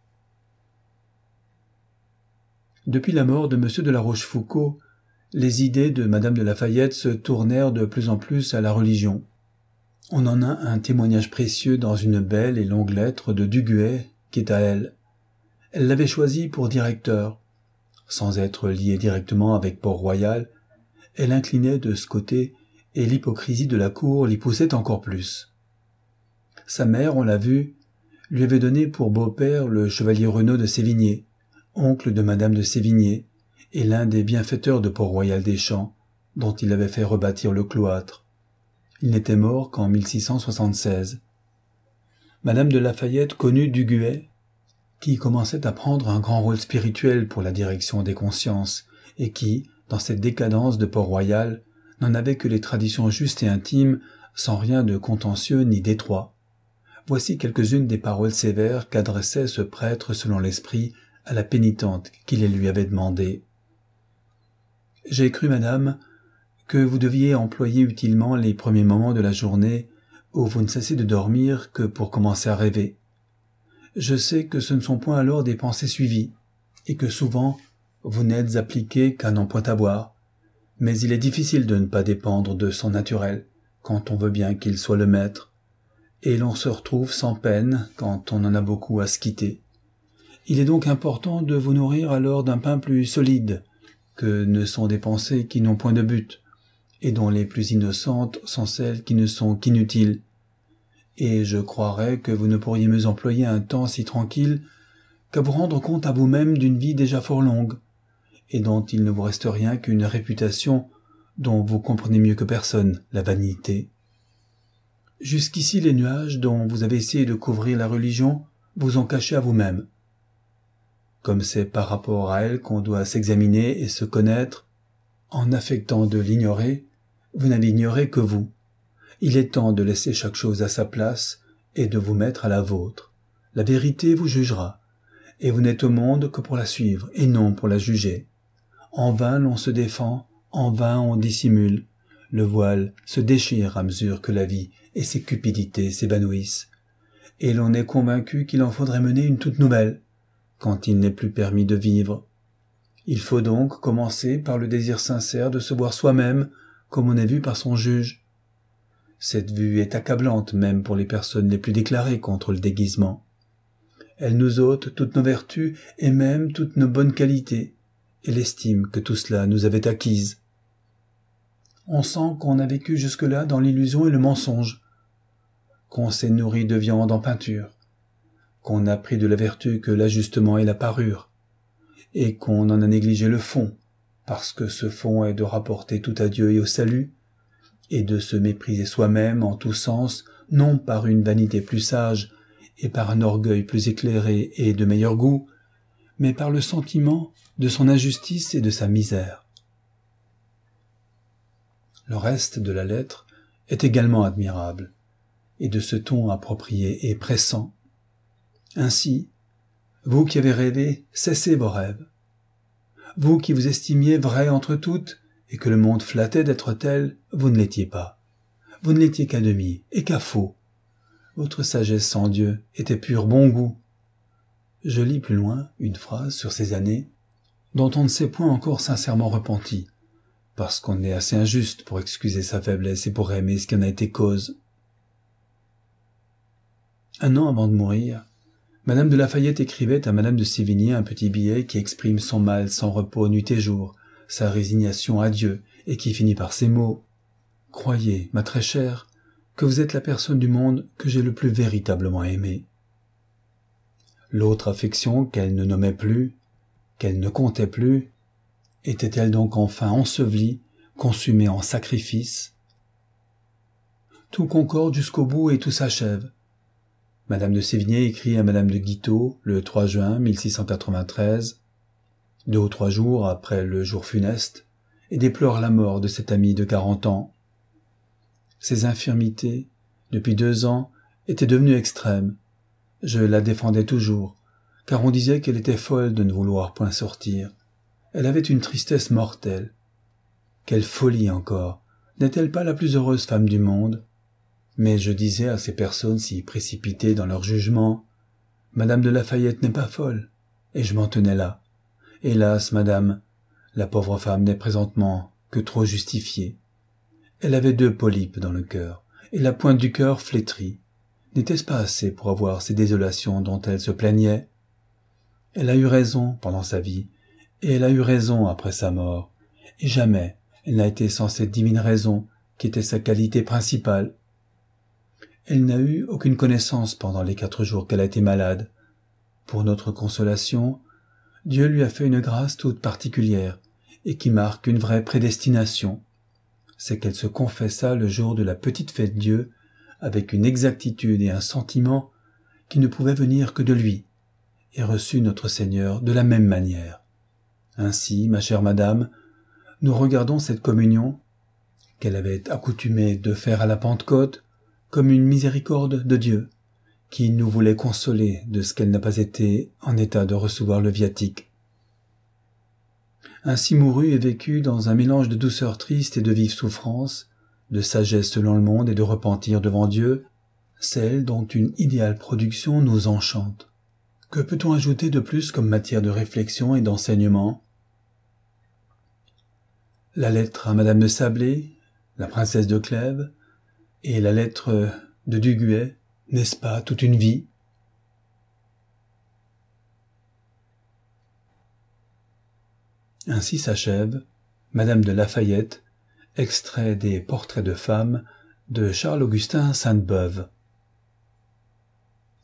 Depuis la mort de M. de la Rochefoucauld, les idées de Madame de Lafayette se tournèrent de plus en plus à la religion. On en a un témoignage précieux dans une belle et longue lettre de Duguay qui est à elle. Elle l'avait choisi pour directeur. Sans être liée directement avec Port-Royal, elle inclinait de ce côté et l'hypocrisie de la cour l'y poussait encore plus. Sa mère, on l'a vu, lui avait donné pour beau-père le chevalier Renaud de Sévigné, oncle de Madame de Sévigné, et l'un des bienfaiteurs de Port-Royal des Champs, dont il avait fait rebâtir le cloître. Il n'était mort qu'en 1676. Madame de Lafayette connut Duguay, qui commençait à prendre un grand rôle spirituel pour la direction des consciences, et qui, dans cette décadence de Port-Royal, n'en avait que les traditions justes et intimes, sans rien de contentieux ni d'étroit. Voici quelques-unes des paroles sévères qu'adressait ce prêtre selon l'esprit à la pénitente qui les lui avait demandées. « J'ai cru, madame, que vous deviez employer utilement les premiers moments de la journée où vous ne cessez de dormir que pour commencer à rêver. Je sais que ce ne sont point alors des pensées suivies, et que souvent vous n'êtes appliqué qu'à n'en point avoir. Mais il est difficile de ne pas dépendre de son naturel, quand on veut bien qu'il soit le maître, et l'on se retrouve sans peine quand on en a beaucoup à se quitter. Il est donc important de vous nourrir alors d'un pain plus solide, que ne sont des pensées qui n'ont point de but, et dont les plus innocentes sont celles qui ne sont qu'inutiles. Et je croirais que vous ne pourriez mieux employer un temps si tranquille qu'à vous rendre compte à vous-même d'une vie déjà fort longue, et dont il ne vous reste rien qu'une réputation dont vous comprenez mieux que personne la vanité. Jusqu'ici les nuages dont vous avez essayé de couvrir la religion vous ont caché à vous-même. Comme c'est par rapport à elle qu'on doit s'examiner et se connaître, en affectant de l'ignorer, vous n'allez ignorer que vous. Il est temps de laisser chaque chose à sa place et de vous mettre à la vôtre. La vérité vous jugera, et vous n'êtes au monde que pour la suivre et non pour la juger. En vain l'on se défend, en vain on dissimule. Le voile se déchire à mesure que la vie et ses cupidités s'évanouissent, et l'on est convaincu qu'il en faudrait mener une toute nouvelle, quand il n'est plus permis de vivre. Il faut donc commencer par le désir sincère de se voir soi-même comme on est vu par son juge. Cette vue est accablante même pour les personnes les plus déclarées contre le déguisement. Elle nous ôte toutes nos vertus et même toutes nos bonnes qualités, et l'estime que tout cela nous avait acquise. On sent qu'on a vécu jusque-là dans l'illusion et le mensonge, qu'on s'est nourri de viande en peinture, qu'on a pris de la vertu que l'ajustement et la parure, et qu'on en a négligé le fond, parce que ce fond est de rapporter tout à Dieu et au salut, et de se mépriser soi-même en tous sens, non par une vanité plus sage et par un orgueil plus éclairé et de meilleur goût, mais par le sentiment de son injustice et de sa misère. Le reste de la lettre est également admirable, et de ce ton approprié et pressant. Ainsi, vous qui avez rêvé, cessez vos rêves. Vous qui vous estimiez vrai entre toutes, et que le monde flattait d'être tel, vous ne l'étiez pas. Vous ne l'étiez qu'à demi, et qu'à faux. Votre sagesse sans Dieu était pur bon goût. Je lis plus loin une phrase sur ces années, dont on ne s'est point encore sincèrement repenti, parce qu'on est assez injuste pour excuser sa faiblesse et pour aimer ce qui en a été cause. 1 an avant de mourir, Madame de Lafayette écrivait à Madame de Sévigné un petit billet qui exprime son mal sans repos nuit et jour, sa résignation à Dieu, et qui finit par ces mots : « Croyez, ma très chère, que vous êtes la personne du monde que j'ai le plus véritablement aimée. » L'autre affection qu'elle ne nommait plus, qu'elle ne comptait plus, était-elle donc enfin ensevelie, consumée en sacrifice ? Tout concorde jusqu'au bout et tout s'achève. Madame de Sévigné écrit à Madame de Guitaut le 3 juin 1693, 2 ou 3 jours après le jour funeste, et déplore la mort de cette amie de 40 ans. Ses infirmités, depuis 2 ans, étaient devenues extrêmes. Je la défendais toujours, car on disait qu'elle était folle de ne vouloir point sortir. Elle avait une tristesse mortelle. Quelle folie encore! N'est-elle pas la plus heureuse femme du monde? Mais je disais à ces personnes si précipitées dans leur jugement, « Madame de Lafayette n'est pas folle », et je m'en tenais là. Hélas, madame, la pauvre femme n'est présentement que trop justifiée. Elle avait 2 polypes dans le cœur, et la pointe du cœur flétrie. N'était-ce pas assez pour avoir ces désolations dont elle se plaignait? Elle a eu raison pendant sa vie, et elle a eu raison après sa mort, et jamais elle n'a été sans cette divine raison qui était sa qualité principale. Elle n'a eu aucune connaissance pendant les 4 jours qu'elle a été malade. Pour notre consolation, Dieu lui a fait une grâce toute particulière, et qui marque une vraie prédestination. C'est qu'elle se confessa le jour de la petite fête Dieu, avec une exactitude et un sentiment qui ne pouvaient venir que de lui, et reçut notre Seigneur de la même manière. Ainsi, ma chère madame, nous regardons cette communion, qu'elle avait accoutumé de faire à la Pentecôte, comme une miséricorde de Dieu, qui nous voulait consoler de ce qu'elle n'a pas été en état de recevoir le viatique. Ainsi mourut et vécut dans un mélange de douceur triste et de vive souffrance, de sagesse selon le monde et de repentir devant Dieu, celle dont une idéale production nous enchante. Que peut-on ajouter de plus comme matière de réflexion et d'enseignement ? la lettre à madame de Sablé, la princesse de Clèves, et la lettre de Duguay, n'est-ce pas toute une vie? Ainsi s'achève Madame de Lafayette, extrait des Portraits de femmes de Charles-Augustin Sainte-Beuve.